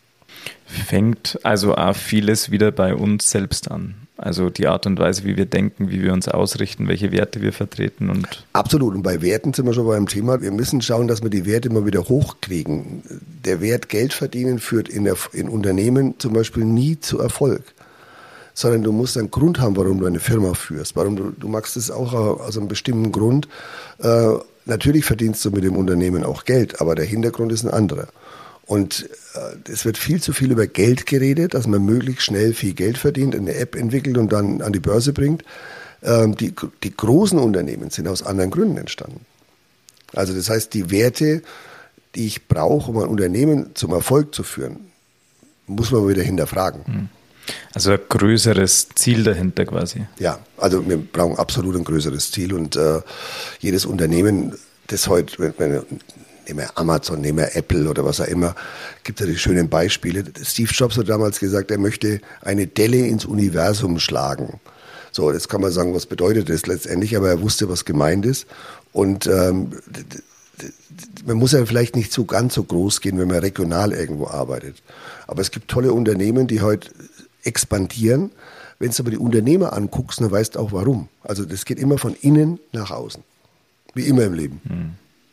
Fängt also auch vieles wieder bei uns selbst an. Also die Art und Weise, wie wir denken, wie wir uns ausrichten, welche Werte wir vertreten. Und Absolut. Und bei Werten sind wir schon beim Thema. Wir müssen schauen, dass wir die Werte immer wieder hochkriegen. Der Wert Geld verdienen führt in, der, in Unternehmen zum Beispiel nie zu Erfolg. Sondern du musst einen Grund haben, warum du eine Firma führst. Warum du, du machst es auch aus einem bestimmten Grund. Äh, natürlich verdienst du mit dem Unternehmen auch Geld, aber der Hintergrund ist ein anderer. Und äh, es wird viel zu viel über Geld geredet, dass man möglichst schnell viel Geld verdient, eine App entwickelt und dann an die Börse bringt. Ähm, die, die großen Unternehmen sind aus anderen Gründen entstanden. Also das heißt, die Werte, die ich brauche, um ein Unternehmen zum Erfolg zu führen, muss man wieder hinterfragen. Also ein größeres Ziel dahinter quasi. Ja, also wir brauchen absolut ein größeres Ziel und äh, jedes Unternehmen, das heute, wenn, wenn nehmen wir Amazon, nehmen wir Apple oder was auch immer, gibt es ja die schönen Beispiele. Steve Jobs hat damals gesagt, er möchte eine Delle ins Universum schlagen. So, jetzt kann man sagen, was bedeutet das letztendlich, aber er wusste, was gemeint ist. Und ähm, man muss ja vielleicht nicht so ganz so groß gehen, wenn man regional irgendwo arbeitet. Aber es gibt tolle Unternehmen, die heute expandieren. Wenn du aber die Unternehmer anguckst, dann weißt du auch warum. Also das geht immer von innen nach außen. Wie immer im Leben. Hm.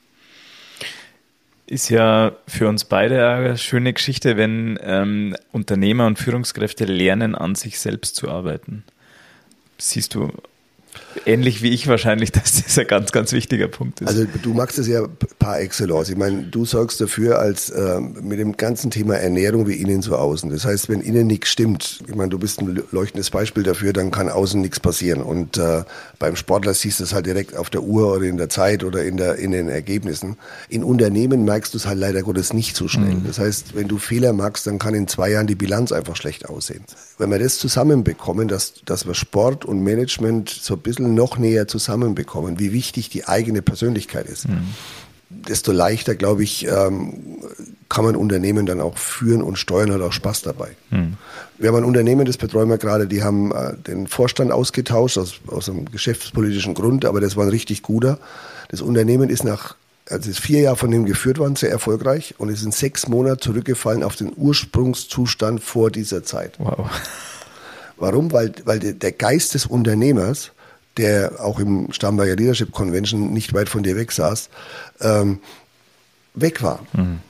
Ist ja für uns beide eine schöne Geschichte, wenn ähm, Unternehmer und Führungskräfte lernen, an sich selbst zu arbeiten. Siehst du ähnlich wie ich wahrscheinlich, dass das ein ganz, ganz wichtiger Punkt ist. Also du magst es ja par excellence. Ich meine, du sorgst dafür als äh, mit dem ganzen Thema Ernährung wie innen zu außen. Das heißt, wenn innen nichts stimmt, ich meine, du bist ein leuchtendes Beispiel dafür, dann kann außen nichts passieren. Und äh, beim Sportler siehst du es halt direkt auf der Uhr oder in der Zeit oder in, der, in den Ergebnissen. In Unternehmen merkst du es halt leider Gottes nicht so schnell. Mhm. Das heißt, wenn du Fehler machst, dann kann in zwei Jahren die Bilanz einfach schlecht aussehen. Wenn wir das zusammenbekommen, dass, dass wir Sport und Management so ein bisschen noch näher zusammenbekommen, wie wichtig die eigene Persönlichkeit ist, mhm. desto leichter, glaube ich, ähm, kann man Unternehmen dann auch führen und steuern, hat auch Spaß dabei. Mhm. Wir haben ein Unternehmen, das betreuen wir gerade, die haben äh, den Vorstand ausgetauscht, aus, aus einem geschäftspolitischen Grund, aber das war ein richtig guter. Das Unternehmen ist nach, also ist vier Jahre von dem geführt worden, sehr erfolgreich und ist in sechs Monaten zurückgefallen auf den Ursprungszustand vor dieser Zeit. Wow. Warum? Weil, weil der Geist des Unternehmers, der auch im Starnberger Leadership Convention nicht weit von dir weg saß, ähm, weg war. Mhm.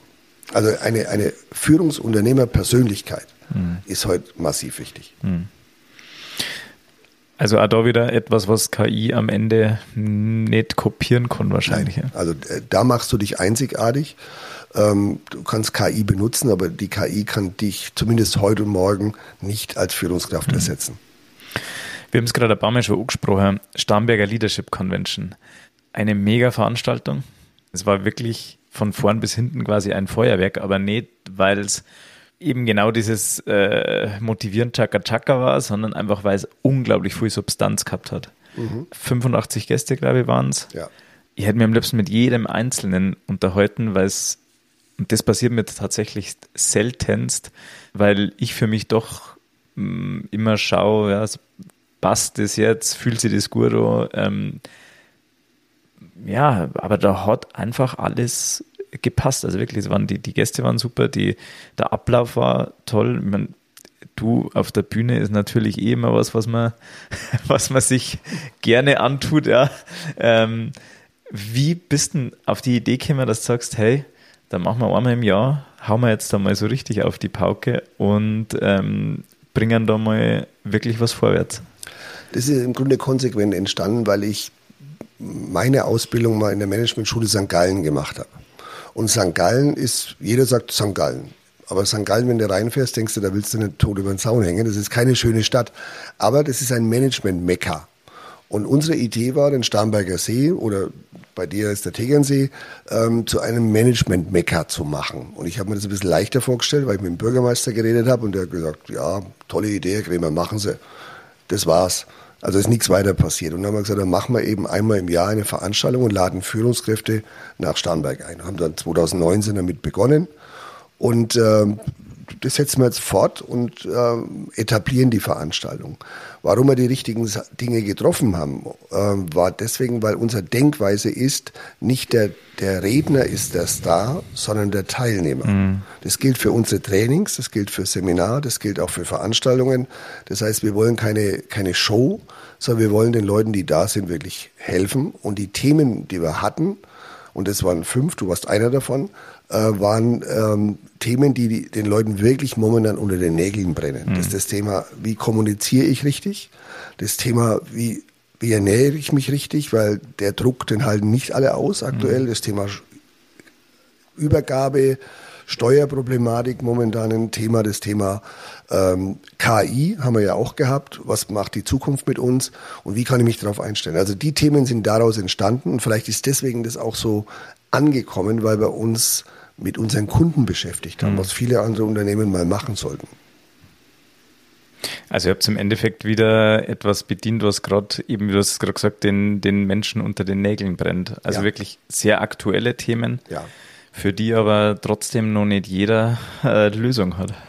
Also eine, eine Führungsunternehmerpersönlichkeit mhm. ist heute massiv wichtig. Mhm. Also auch da wieder etwas, was K I am Ende nicht kopieren kann wahrscheinlich. Nein, also äh, da machst du dich einzigartig. Ähm, du kannst K I benutzen, aber die K I kann dich zumindest heute und morgen nicht als Führungskraft mhm. ersetzen. Wir haben es gerade ein paar Mal schon angesprochen. Starnberger Leadership Convention. Eine mega Veranstaltung. Es war wirklich von vorn bis hinten quasi ein Feuerwerk, aber nicht, weil es eben genau dieses äh, motivierend Chaka Chaka war, sondern einfach, weil es unglaublich viel Substanz gehabt hat. Mhm. fünfundachtzig Gäste, glaube ich, waren es. Ja. Ich hätte mir am liebsten mit jedem Einzelnen unterhalten, weil es, und das passiert mir tatsächlich seltenst, weil ich für mich doch mh, immer schaue, ja, passt das jetzt, fühlt sich das gut an, ähm, ja, aber da hat einfach alles gepasst. Also wirklich, es waren die, die Gäste waren super, die, der Ablauf war toll. Ich meine, du auf der Bühne ist natürlich eh immer was, was man, was man sich gerne antut. Ja. Ähm, wie bist du auf die Idee gekommen, dass du sagst, hey, da machen wir einmal im Jahr, hauen wir jetzt da mal so richtig auf die Pauke und ähm, bringen da mal wirklich was vorwärts? Das ist im Grunde konsequent entstanden, weil ich meine Ausbildung mal in der Managementschule Sankt Gallen gemacht habe. Und Sankt Gallen ist, jeder sagt Sankt Gallen. Aber Sankt Gallen, wenn du reinfährst, denkst du, da willst du nicht tot über den Zaun hängen. Das ist keine schöne Stadt. Aber das ist ein Management-Mekka. Und unsere Idee war, den Starnberger See oder bei dir ist der Tegernsee, ähm, zu einem Management-Mekka zu machen. Und ich habe mir das ein bisschen leichter vorgestellt, weil ich mit dem Bürgermeister geredet habe und der hat gesagt, ja, tolle Idee, Herr Krämer, machen Sie. Das war's. Also ist nichts weiter passiert. Und dann haben wir gesagt, dann machen wir eben einmal im Jahr eine Veranstaltung und laden Führungskräfte nach Starnberg ein. Haben dann zweitausendneunzehn damit begonnen und äh, das setzen wir jetzt fort und äh, etablieren die Veranstaltung. Warum wir die richtigen Dinge getroffen haben, äh, war deswegen, weil unsere Denkweise ist, nicht der, der Redner ist der Star, sondern der Teilnehmer. Mhm. Das gilt für unsere Trainings, das gilt für Seminar, das gilt auch für Veranstaltungen. Das heißt, wir wollen keine, keine Show, sondern wir wollen den Leuten, die da sind, wirklich helfen. Und die Themen, die wir hatten, und das waren fünf, du warst einer davon, äh, waren ähm, Themen, die, die den Leuten wirklich momentan unter den Nägeln brennen. Mhm. Das ist das Thema, wie kommuniziere ich richtig? Das Thema, wie, wie ernähre ich mich richtig? Weil der Druck, den halten nicht alle aus aktuell. Mhm. Das Thema Übergabe, Steuerproblematik momentan ein Thema. Das Thema ähm, K I haben wir ja auch gehabt. Was macht die Zukunft mit uns? Und wie kann ich mich darauf einstellen? Also die Themen sind daraus entstanden. Und vielleicht ist deswegen das auch so angekommen, weil wir uns mit unseren Kunden beschäftigt haben, mhm. was viele andere Unternehmen mal machen sollten. Also ihr habt im Endeffekt wieder etwas bedient, was gerade, eben wie du hast gerade gesagt, den, den Menschen unter den Nägeln brennt. Also ja. wirklich sehr aktuelle Themen, ja. für die aber trotzdem noch nicht jeder äh, Lösung hat.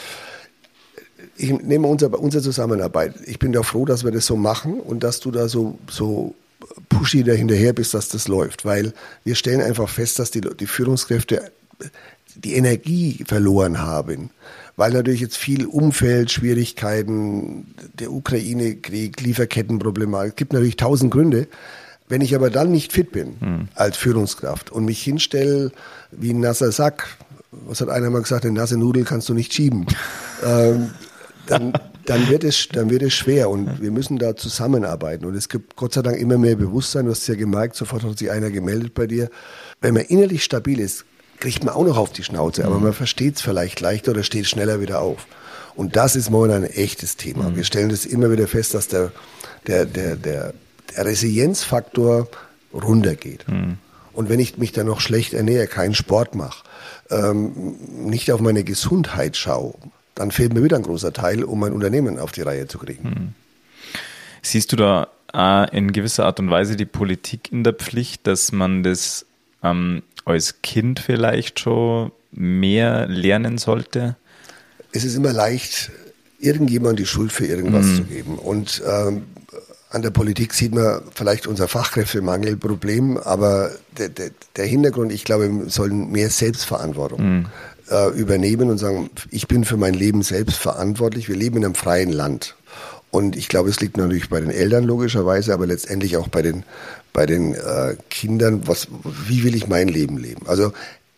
Ich nehme unser, unsere Zusammenarbeit. Ich bin da froh, dass wir das so machen und dass du da so, so pushy da hinterher bist, dass das läuft. Weil wir stellen einfach fest, dass die, die Führungskräfte die Energie verloren haben. Weil natürlich jetzt viel Umfeld, Schwierigkeiten, der Ukraine-Krieg, Lieferkettenproblematik, es gibt natürlich tausend Gründe. Wenn ich aber dann nicht fit bin hm. als Führungskraft und mich hinstelle wie ein nasser Sack, was hat einer mal gesagt, eine nasse Nudel kannst du nicht schieben, ähm, dann, dann, wird es, dann wird es schwer und wir müssen da zusammenarbeiten. Und es gibt Gott sei Dank immer mehr Bewusstsein, du hast es ja gemerkt, sofort hat sich einer gemeldet bei dir. Wenn man innerlich stabil ist, kriegt man auch noch auf die Schnauze, aber man versteht es vielleicht leichter oder steht schneller wieder auf. Und das ist momentan ein echtes Thema. Mhm. Wir stellen das immer wieder fest, dass der, der, der, der, der Resilienzfaktor runtergeht. Mhm. Und wenn ich mich dann noch schlecht ernähre, keinen Sport mache, ähm, nicht auf meine Gesundheit schaue, dann fehlt mir wieder ein großer Teil, um mein Unternehmen auf die Reihe zu kriegen. Mhm. Siehst du da äh, in gewisser Art und Weise die Politik in der Pflicht, dass man das ähm, als Kind vielleicht schon mehr lernen sollte? Es ist immer leicht, irgendjemand die Schuld für irgendwas mm. zu geben. Und ähm, an der Politik sieht man vielleicht unser Fachkräftemangelproblem, aber der, der, der Hintergrund, ich glaube, wir sollen mehr Selbstverantwortung mm. äh, übernehmen und sagen, ich bin für mein Leben selbst verantwortlich. Wir leben in einem freien Land. Und ich glaube, es liegt natürlich bei den Eltern logischerweise, aber letztendlich auch bei den, bei den äh, Kindern, was, wie will ich mein Leben leben? Also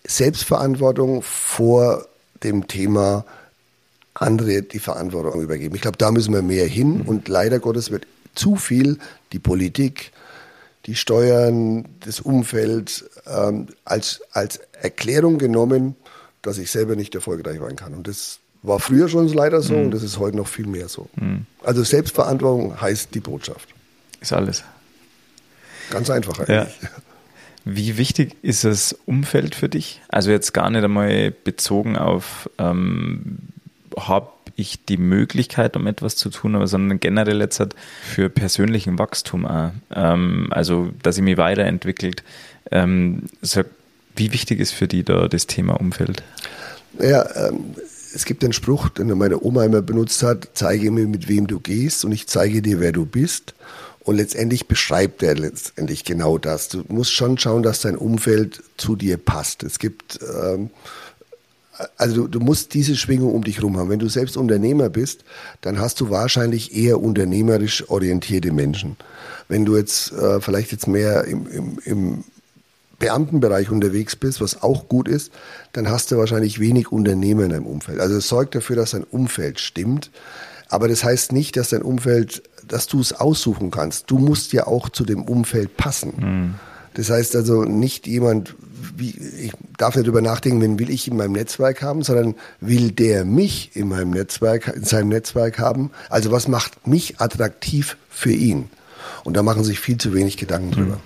Selbstverantwortung vor dem Thema andere die Verantwortung übergeben. Ich glaube, da müssen wir mehr hin und leider Gottes wird zu viel die Politik, die Steuern, das Umfeld ähm, als, als Erklärung genommen, dass ich selber nicht erfolgreich sein kann. Und das war früher schon leider so mhm. und das ist heute noch viel mehr so. Mhm. Also Selbstverantwortung heißt die Botschaft. Ist alles. Ganz einfach eigentlich. Ja. Wie wichtig ist das Umfeld für dich? Also jetzt gar nicht einmal bezogen auf, ähm, habe ich die Möglichkeit, um etwas zu tun, aber sondern generell jetzt halt für persönlichen Wachstum auch. Ähm, also, dass ich mich weiterentwickelt. Ähm, so, wie wichtig ist für dich da das Thema Umfeld? Naja, ähm, es gibt einen Spruch, den meine Oma immer benutzt hat, zeige mir, mit wem du gehst und ich zeige dir, wer du bist. Und letztendlich beschreibt er letztendlich genau das. Du musst schon schauen, dass dein Umfeld zu dir passt. Es gibt, ähm, also du, du musst diese Schwingung um dich rum haben. Wenn du selbst Unternehmer bist, dann hast du wahrscheinlich eher unternehmerisch orientierte Menschen. Wenn du jetzt äh, vielleicht jetzt mehr im, im, im Beamtenbereich unterwegs bist, was auch gut ist, dann hast du wahrscheinlich wenig Unternehmer in deinem Umfeld. Also es sorgt dafür, dass dein Umfeld stimmt. Aber das heißt nicht, dass dein Umfeld, dass du es aussuchen kannst. Du musst ja auch zu dem Umfeld passen. Mhm. Das heißt also nicht jemand, wie, ich darf nicht drüber nachdenken, wen will ich in meinem Netzwerk haben, sondern will der mich in meinem Netzwerk, in seinem Netzwerk haben. Also was macht mich attraktiv für ihn? Und da machen sich viel zu wenig Gedanken drüber.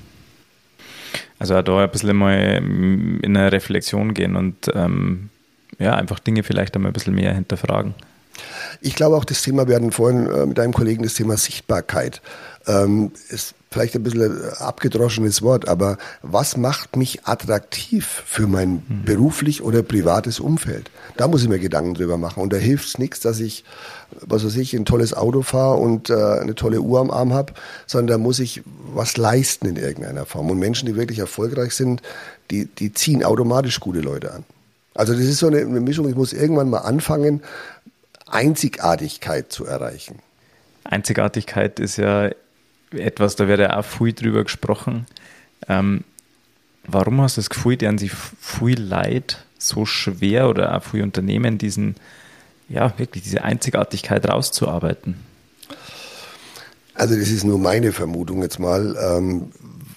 Also da ein bisschen mal in eine Reflexion gehen und ähm, ja, einfach Dinge vielleicht einmal ein bisschen mehr hinterfragen. Ich glaube auch das Thema, wir hatten vorhin äh, mit einem Kollegen das Thema Sichtbarkeit. Ähm, ist vielleicht ein bisschen ein abgedroschenes Wort, aber was macht mich attraktiv für mein mhm. beruflich oder privates Umfeld? Da muss ich mir Gedanken drüber machen. Und da hilft es nichts, dass ich, was weiß ich, ein tolles Auto fahre und äh, eine tolle Uhr am Arm habe, sondern da muss ich was leisten in irgendeiner Form. Und Menschen, die wirklich erfolgreich sind, die, die ziehen automatisch gute Leute an. Also das ist so eine, eine Mischung, ich muss irgendwann mal anfangen, Einzigartigkeit zu erreichen. Einzigartigkeit ist ja etwas, da wird ja auch viel drüber gesprochen. Ähm, warum hast du das Gefühl, deren sich viel Leid so schwer oder auch viele Unternehmen diesen, ja, wirklich diese Einzigartigkeit rauszuarbeiten? Also das ist nur meine Vermutung jetzt mal. Ähm,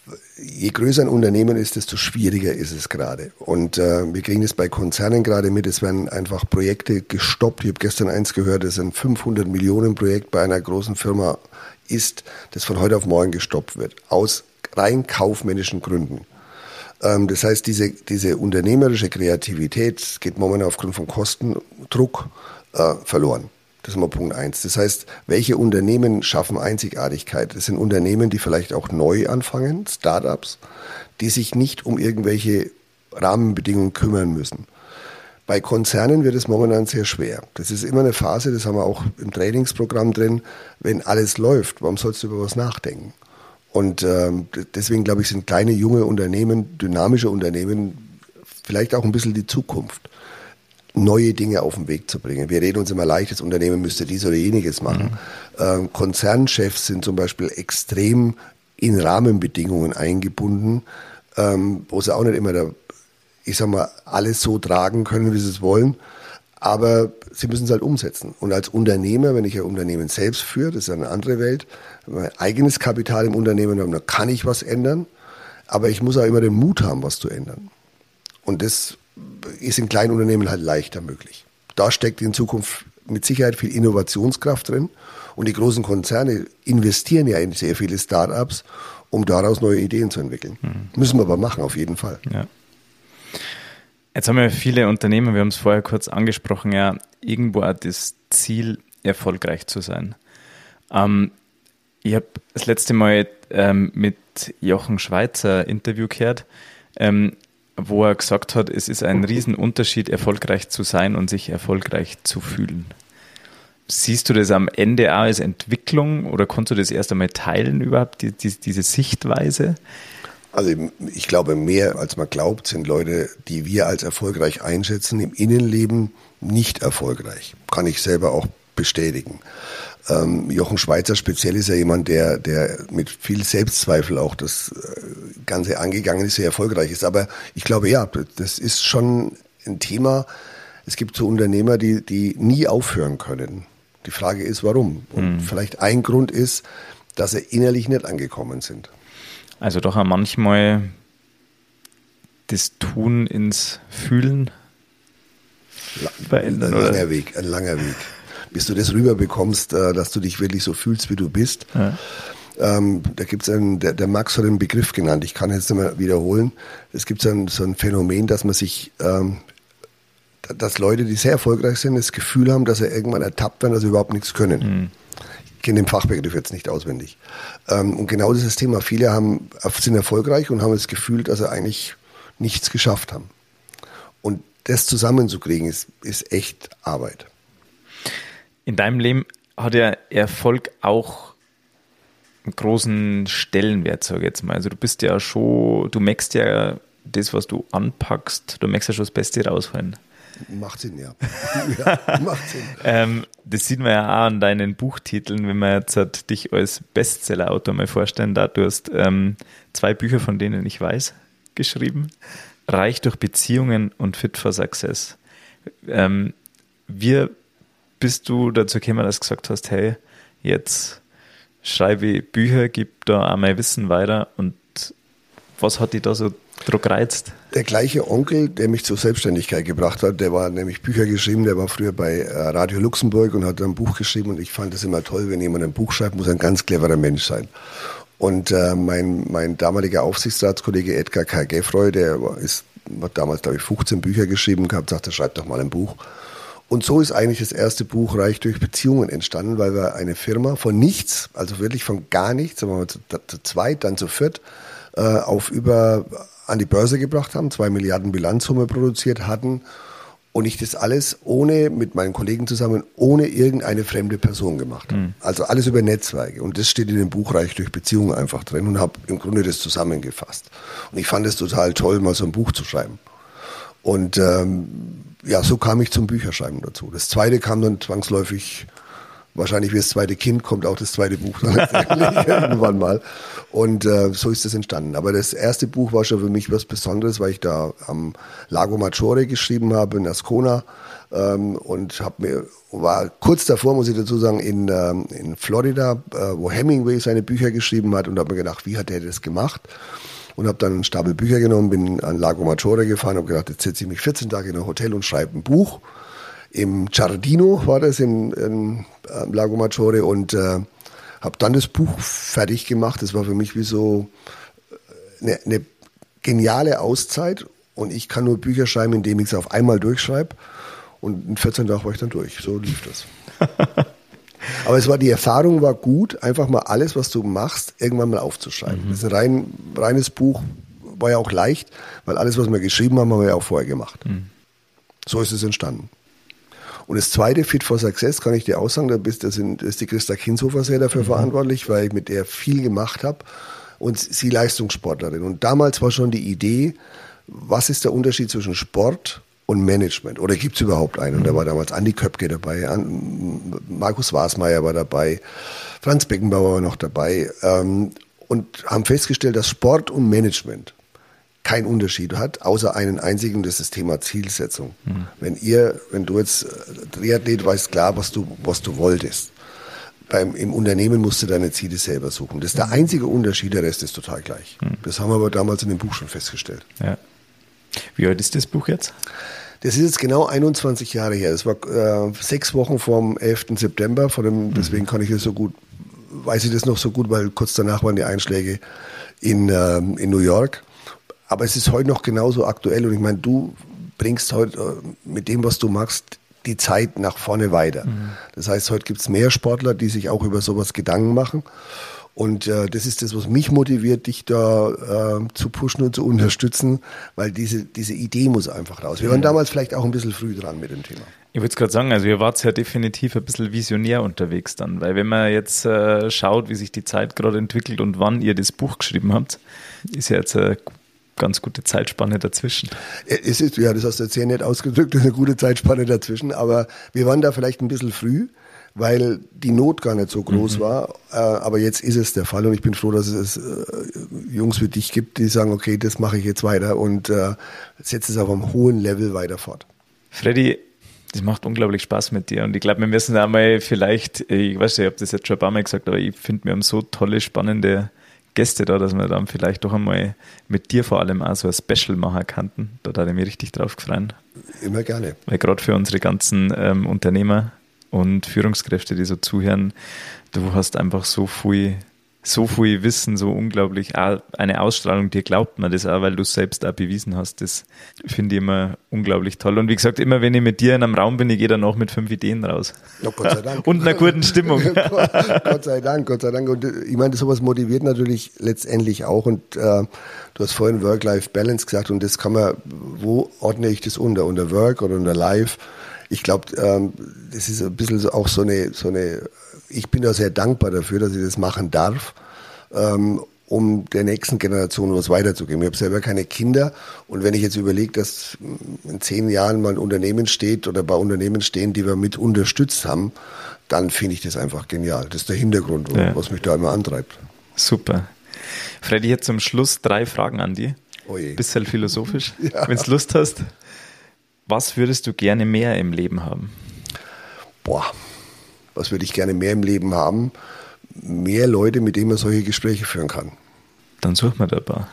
je größer ein Unternehmen ist, desto schwieriger ist es gerade. Und äh, wir kriegen das bei Konzernen gerade mit, es werden einfach Projekte gestoppt. Ich habe gestern eins gehört, das ein fünfhundert Millionen Projekt bei einer großen Firma ist, das von heute auf morgen gestoppt wird, aus rein kaufmännischen Gründen. Ähm, das heißt, diese, diese unternehmerische Kreativität geht momentan aufgrund von Kostendruck äh, verloren. Das ist mal Punkt eins. Das heißt, welche Unternehmen schaffen Einzigartigkeit? Das sind Unternehmen, die vielleicht auch neu anfangen, Startups, die sich nicht um irgendwelche Rahmenbedingungen kümmern müssen. Bei Konzernen wird es momentan sehr schwer. Das ist immer eine Phase, das haben wir auch im Trainingsprogramm drin, wenn alles läuft, warum sollst du über was nachdenken? Und ähm, deswegen glaube ich, sind kleine, junge Unternehmen, dynamische Unternehmen vielleicht auch ein bisschen die Zukunft, neue Dinge auf den Weg zu bringen. Wir reden uns immer leicht, das Unternehmen müsste dies oder jeniges machen. Mhm. Ähm, Konzernchefs sind zum Beispiel extrem in Rahmenbedingungen eingebunden, ähm, wo sie auch nicht immer, da, ich sag mal, alles so tragen können, wie sie es wollen, aber sie müssen es halt umsetzen. Und als Unternehmer, wenn ich ein Unternehmen selbst führe, das ist eine andere Welt, mein eigenes Kapital im Unternehmen haben, dann kann ich was ändern, aber ich muss auch immer den Mut haben, was zu ändern. Und das ist in kleinen Unternehmen halt leichter möglich. Da steckt in Zukunft mit Sicherheit viel Innovationskraft drin und die großen Konzerne investieren ja in sehr viele Startups, um daraus neue Ideen zu entwickeln. Mhm. Müssen wir aber machen, auf jeden Fall. Ja. Jetzt haben wir viele Unternehmen, wir haben es vorher kurz angesprochen, ja, irgendwo auch das Ziel, erfolgreich zu sein. Ähm, ich habe das letzte Mal ähm, mit Jochen Schweizer ein Interview gehört, ähm, wo er gesagt hat, es ist ein Riesenunterschied, erfolgreich zu sein und sich erfolgreich zu fühlen. Siehst du das am Ende auch als Entwicklung oder konntest du das erst einmal teilen überhaupt, die, die, diese Sichtweise? Also ich glaube, mehr als man glaubt, sind Leute, die wir als erfolgreich einschätzen, im Innenleben nicht erfolgreich. Kann ich selber auch bestätigen. Ähm, Jochen Schweizer speziell ist ja jemand, der, der mit viel Selbstzweifel auch das Ganze angegangen ist, sehr erfolgreich ist. Aber ich glaube, ja, das ist schon ein Thema. Es gibt so Unternehmer, die, die nie aufhören können. Die Frage ist, warum? Und mhm. vielleicht ein Grund ist, dass sie innerlich nicht angekommen sind. Also doch auch manchmal das Tun ins Fühlen verändern. Ein langer Weg, ein langer Weg. Bis du das rüberbekommst, dass du dich wirklich so fühlst, wie du bist. Ja. Ähm, da gibt es einen, der, der Max hat einen Begriff genannt, ich kann jetzt nicht mehr wiederholen. Es gibt so ein, so ein Phänomen, dass man sich, ähm, dass Leute, die sehr erfolgreich sind, das Gefühl haben, dass sie irgendwann ertappt werden, dass sie überhaupt nichts können. Mhm. Ich kenne den Fachbegriff jetzt nicht auswendig. Ähm, und genau dieses Thema, viele haben, sind erfolgreich und haben das Gefühl, dass sie eigentlich nichts geschafft haben. Und das zusammenzukriegen, ist, ist echt Arbeit. In deinem Leben hat ja Erfolg auch einen großen Stellenwert, sage ich jetzt mal. Also du bist ja schon, du merkst ja das, was du anpackst, du merkst ja schon das Beste rausholen. Macht Sinn, ja. ja macht Sinn. ähm, das sieht man ja auch an deinen Buchtiteln, wenn man jetzt halt dich als Bestseller-Autor mal vorstellen darf. Du hast ähm, zwei Bücher, von denen ich weiß, geschrieben. Reich durch Beziehungen und Fit for Success. Ähm, wie bist du dazu gekommen, dass du gesagt hast, hey, jetzt schreibe ich Bücher, gebe da auch mein Wissen weiter, und was hat dich da so drauf gereizt? Der gleiche Onkel, der mich zur Selbstständigkeit gebracht hat, der war nämlich Bücher geschrieben, der war früher bei Radio Luxemburg und hat ein Buch geschrieben, und ich fand es immer toll, wenn jemand ein Buch schreibt, muss ein ganz cleverer Mensch sein. Und äh, mein, mein damaliger Aufsichtsratskollege Edgar K. Geffroy, der war, ist, hat damals, glaube ich, fünfzehn Bücher geschrieben gehabt, sagte, schreib doch mal ein Buch. Und so ist eigentlich das erste Buch Reich durch Beziehungen entstanden, weil wir eine Firma von nichts, also wirklich von gar nichts, sagen wir mal zu, zu zweit, dann zu viert, äh, auf über an die Börse gebracht haben, zwei Milliarden Bilanzsumme produziert hatten, und ich das alles ohne, mit meinen Kollegen zusammen, ohne irgendeine fremde Person gemacht habe. Mhm. Also alles über Netzwerke. Und das steht in dem Buch Reich durch Beziehungen einfach drin, und habe im Grunde das zusammengefasst. Und ich fand es total toll, mal so ein Buch zu schreiben. Und ähm, ja, so kam ich zum Bücherschreiben dazu. Das zweite kam dann zwangsläufig, wahrscheinlich wie das zweite Kind, kommt auch das zweite Buch dann irgendwann mal. Und äh, so ist das entstanden. Aber das erste Buch war schon für mich was Besonderes, weil ich da am Lago Maggiore geschrieben habe, in Ascona. Ähm, und hab mir, war kurz davor, muss ich dazu sagen, in, ähm, in Florida, äh, wo Hemingway seine Bücher geschrieben hat, und habe mir gedacht, wie hat er das gemacht? Und habe dann einen Stapel Bücher genommen, bin an Lago Maggiore gefahren, habe gedacht, jetzt setze ich mich vierzehn Tage in ein Hotel und schreibe ein Buch. Im Giardino war das, im, im äh, Lago Maggiore, und äh, habe dann das Buch fertig gemacht. Das war für mich wie so eine, eine geniale Auszeit, und ich kann nur Bücher schreiben, indem ich es auf einmal durchschreibe, und in vierzehn Tagen war ich dann durch. So lief das. Aber es war, die Erfahrung war gut, einfach mal alles, was du machst, irgendwann mal aufzuschreiben. Mhm. Das ist ein rein, reines Buch, war ja auch leicht, weil alles, was wir geschrieben haben, haben wir ja auch vorher gemacht. Mhm. So ist es entstanden. Und das zweite, Fit for Success, kann ich dir auch sagen, da bist, da sind, ist die Christa Kinshofer sehr dafür mhm. verantwortlich, weil ich mit der viel gemacht habe, und sie Leistungssportlerin. Und damals war schon die Idee, was ist der Unterschied zwischen Sport und Management? Oder gibt es überhaupt einen? Und da war damals Andi Köpke dabei, Markus Wasmeier war dabei, Franz Beckenbauer war noch dabei, ähm, und haben festgestellt, dass Sport und Management keinen Unterschied hat, außer einen einzigen, das ist das Thema Zielsetzung. Mhm. Wenn ihr, wenn du jetzt Triathlet, weißt klar, was du, was du wolltest. Beim, im Unternehmen musst du deine Ziele selber suchen. Das ist der einzige Unterschied, der Rest ist total gleich. Mhm. Das haben wir aber damals in dem Buch schon festgestellt. Ja. Wie alt ist das Buch jetzt? Das ist jetzt genau einundzwanzig Jahre her. Das war äh, sechs Wochen vom elften September. Von dem, deswegen kann ich das so gut, weiß ich das noch so gut, weil kurz danach waren die Einschläge in, äh, in New York. Aber es ist heute noch genauso aktuell, und ich meine, du bringst heute mit dem, was du machst, die Zeit nach vorne weiter. Mhm. Das heißt, heute gibt es mehr Sportler, die sich auch über sowas Gedanken machen. Und äh, das ist das, was mich motiviert, dich da äh, zu pushen und zu unterstützen, weil diese, diese Idee muss einfach raus. Wir waren damals vielleicht auch ein bisschen früh dran mit dem Thema. Ich würde es gerade sagen, also ihr wart ja definitiv ein bisschen visionär unterwegs dann, weil wenn man jetzt äh, schaut, wie sich die Zeit gerade entwickelt und wann ihr das Buch geschrieben habt, ist ja jetzt eine ganz gute Zeitspanne dazwischen. Es ist, ja, das hast du jetzt sehr nett ausgedrückt, eine gute Zeitspanne dazwischen, aber wir waren da vielleicht ein bisschen früh, weil die Not gar nicht so groß Mhm. war. Äh, aber jetzt ist es der Fall und ich bin froh, dass es äh, Jungs wie dich gibt, die sagen, okay, das mache ich jetzt weiter und äh, setze es auf einem hohen Level weiter fort. Freddy, das macht unglaublich Spaß mit dir und ich glaube, wir müssen einmal vielleicht, ich weiß nicht, ich habe das jetzt schon ein paar Mal gesagt, aber ich finde, wir haben so tolle, spannende Gäste da, dass wir dann vielleicht doch einmal mit dir vor allem auch so ein Special machen könnten. Da würde ich mich richtig drauf freuen. Immer gerne. Weil gerade für unsere ganzen ähm, Unternehmer und Führungskräfte, die so zuhören, du hast einfach so viel, so viel Wissen, so unglaublich, auch eine Ausstrahlung, dir glaubt man das auch, weil du es selbst auch bewiesen hast. Das finde ich immer unglaublich toll. Und wie gesagt, immer wenn ich mit dir in einem Raum bin, ich gehe danach mit fünf Ideen raus. Ja, Gott sei Dank. Und einer guten Stimmung. Gott sei Dank, Gott sei Dank. Und äh, ich meine, sowas motiviert natürlich letztendlich auch. Und äh, du hast vorhin Work-Life-Balance gesagt und das kann man, wo ordne ich das unter? Unter Work oder unter Life? Ich glaube, ähm, das ist ein bisschen so, auch so eine, so eine, ich bin da sehr dankbar dafür, dass ich das machen darf, ähm, um der nächsten Generation was weiterzugeben. Ich habe selber keine Kinder und wenn ich jetzt überlege, dass in zehn Jahren mal ein Unternehmen steht oder ein paar Unternehmen stehen, die wir mit unterstützt haben, dann finde ich das einfach genial. Das ist der Hintergrund, Ja. was mich da immer antreibt. Super. Freddy, jetzt zum Schluss drei Fragen an dich. Oh je. Bisschen philosophisch, Ja. wenn du Lust hast. Was würdest du gerne mehr im Leben haben? Boah, was würde ich gerne mehr im Leben haben? Mehr Leute, mit denen man solche Gespräche führen kann. Dann suchen wir da ein paar.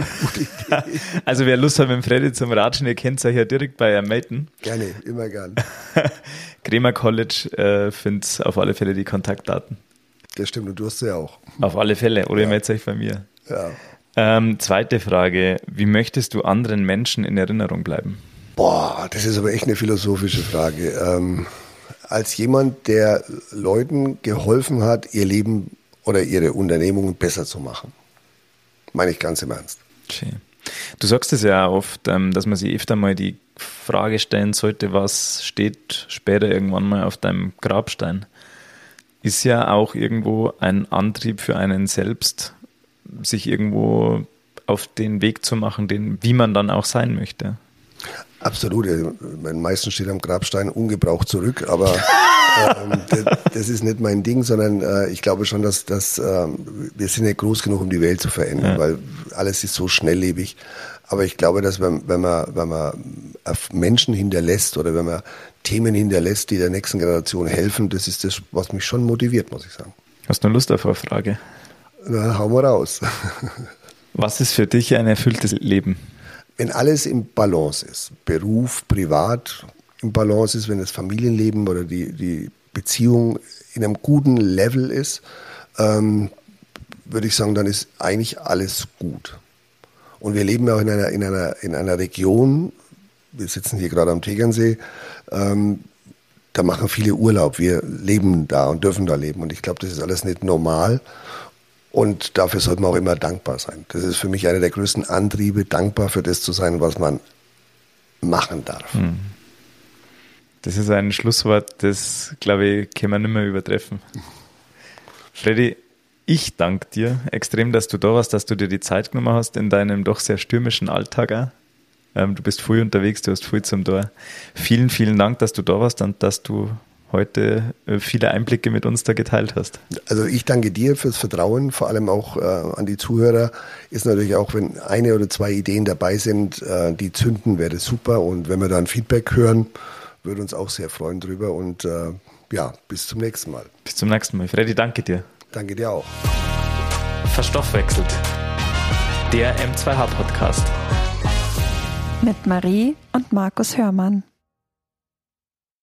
Also wer Lust hat mit dem Freddy zum Ratschen, ihr kennt euch ja direkt bei melden. Gerne, immer gern. Kremer College äh, findet auf alle Fälle die Kontaktdaten. Das stimmt, und du hast sie ja auch. Auf alle Fälle. Oder ihr Ja. meldet euch bei mir. Ja. Ähm, zweite Frage. Wie möchtest du anderen Menschen in Erinnerung bleiben? Boah, das ist aber echt eine philosophische Frage. Ähm, als jemand, der Leuten geholfen hat, ihr Leben oder ihre Unternehmungen besser zu machen. Meine ich ganz im Ernst. Schön. Du sagst es ja auch oft, ähm, dass man sich öfter mal die Frage stellen sollte, was steht später irgendwann mal auf deinem Grabstein. Ist ja auch irgendwo ein Antrieb für einen selbst, sich irgendwo auf den Weg zu machen, den, wie man dann auch sein möchte. Absolut. Mein meisten steht am Grabstein ungebraucht zurück, aber ähm, das, das ist nicht mein Ding, sondern äh, ich glaube schon, dass, dass ähm, wir sind nicht groß genug, um die Welt zu verändern, Ja. weil alles ist so schnelllebig. Aber ich glaube, dass wenn, wenn man, wenn man Menschen hinterlässt oder wenn man Themen hinterlässt, die der nächsten Generation helfen, das ist das, was mich schon motiviert, muss ich sagen. Hast du noch Lust auf eine Frage? Na, hau mal raus. Was ist für dich ein erfülltes Leben? Wenn alles im Balance ist, Beruf, Privat im Balance ist, wenn das Familienleben oder die, die Beziehung in einem guten Level ist, ähm, würde ich sagen, dann ist eigentlich alles gut. Und wir leben ja auch in einer, in einer, in einer Region, wir sitzen hier gerade am Tegernsee, ähm, da machen viele Urlaub. Wir leben da und dürfen da leben. Und ich glaube, das ist alles nicht normal. Und dafür sollte man auch immer dankbar sein. Das ist für mich einer der größten Antriebe, dankbar für das zu sein, was man machen darf. Das ist ein Schlusswort, das, glaube ich, kann man nicht mehr übertreffen. Freddy, ich danke dir extrem, dass du da warst, dass du dir die Zeit genommen hast in deinem doch sehr stürmischen Alltag auch. Ähm, du bist viel unterwegs, du hast viel zum Tor. Vielen, vielen Dank, dass du da warst und dass du heute äh, viele Einblicke mit uns da geteilt hast. Also ich danke dir fürs Vertrauen, vor allem auch äh, an die Zuhörer. Ist natürlich auch, wenn eine oder zwei Ideen dabei sind, äh, die zünden, wäre das super. Und wenn wir dann Feedback hören, würde uns auch sehr freuen drüber. Und äh, ja, bis zum nächsten Mal. Bis zum nächsten Mal. Freddy, danke dir. Danke dir auch. Verstoffwechselt. Der M zwei H Podcast. Mit Marie und Markus Hörmann.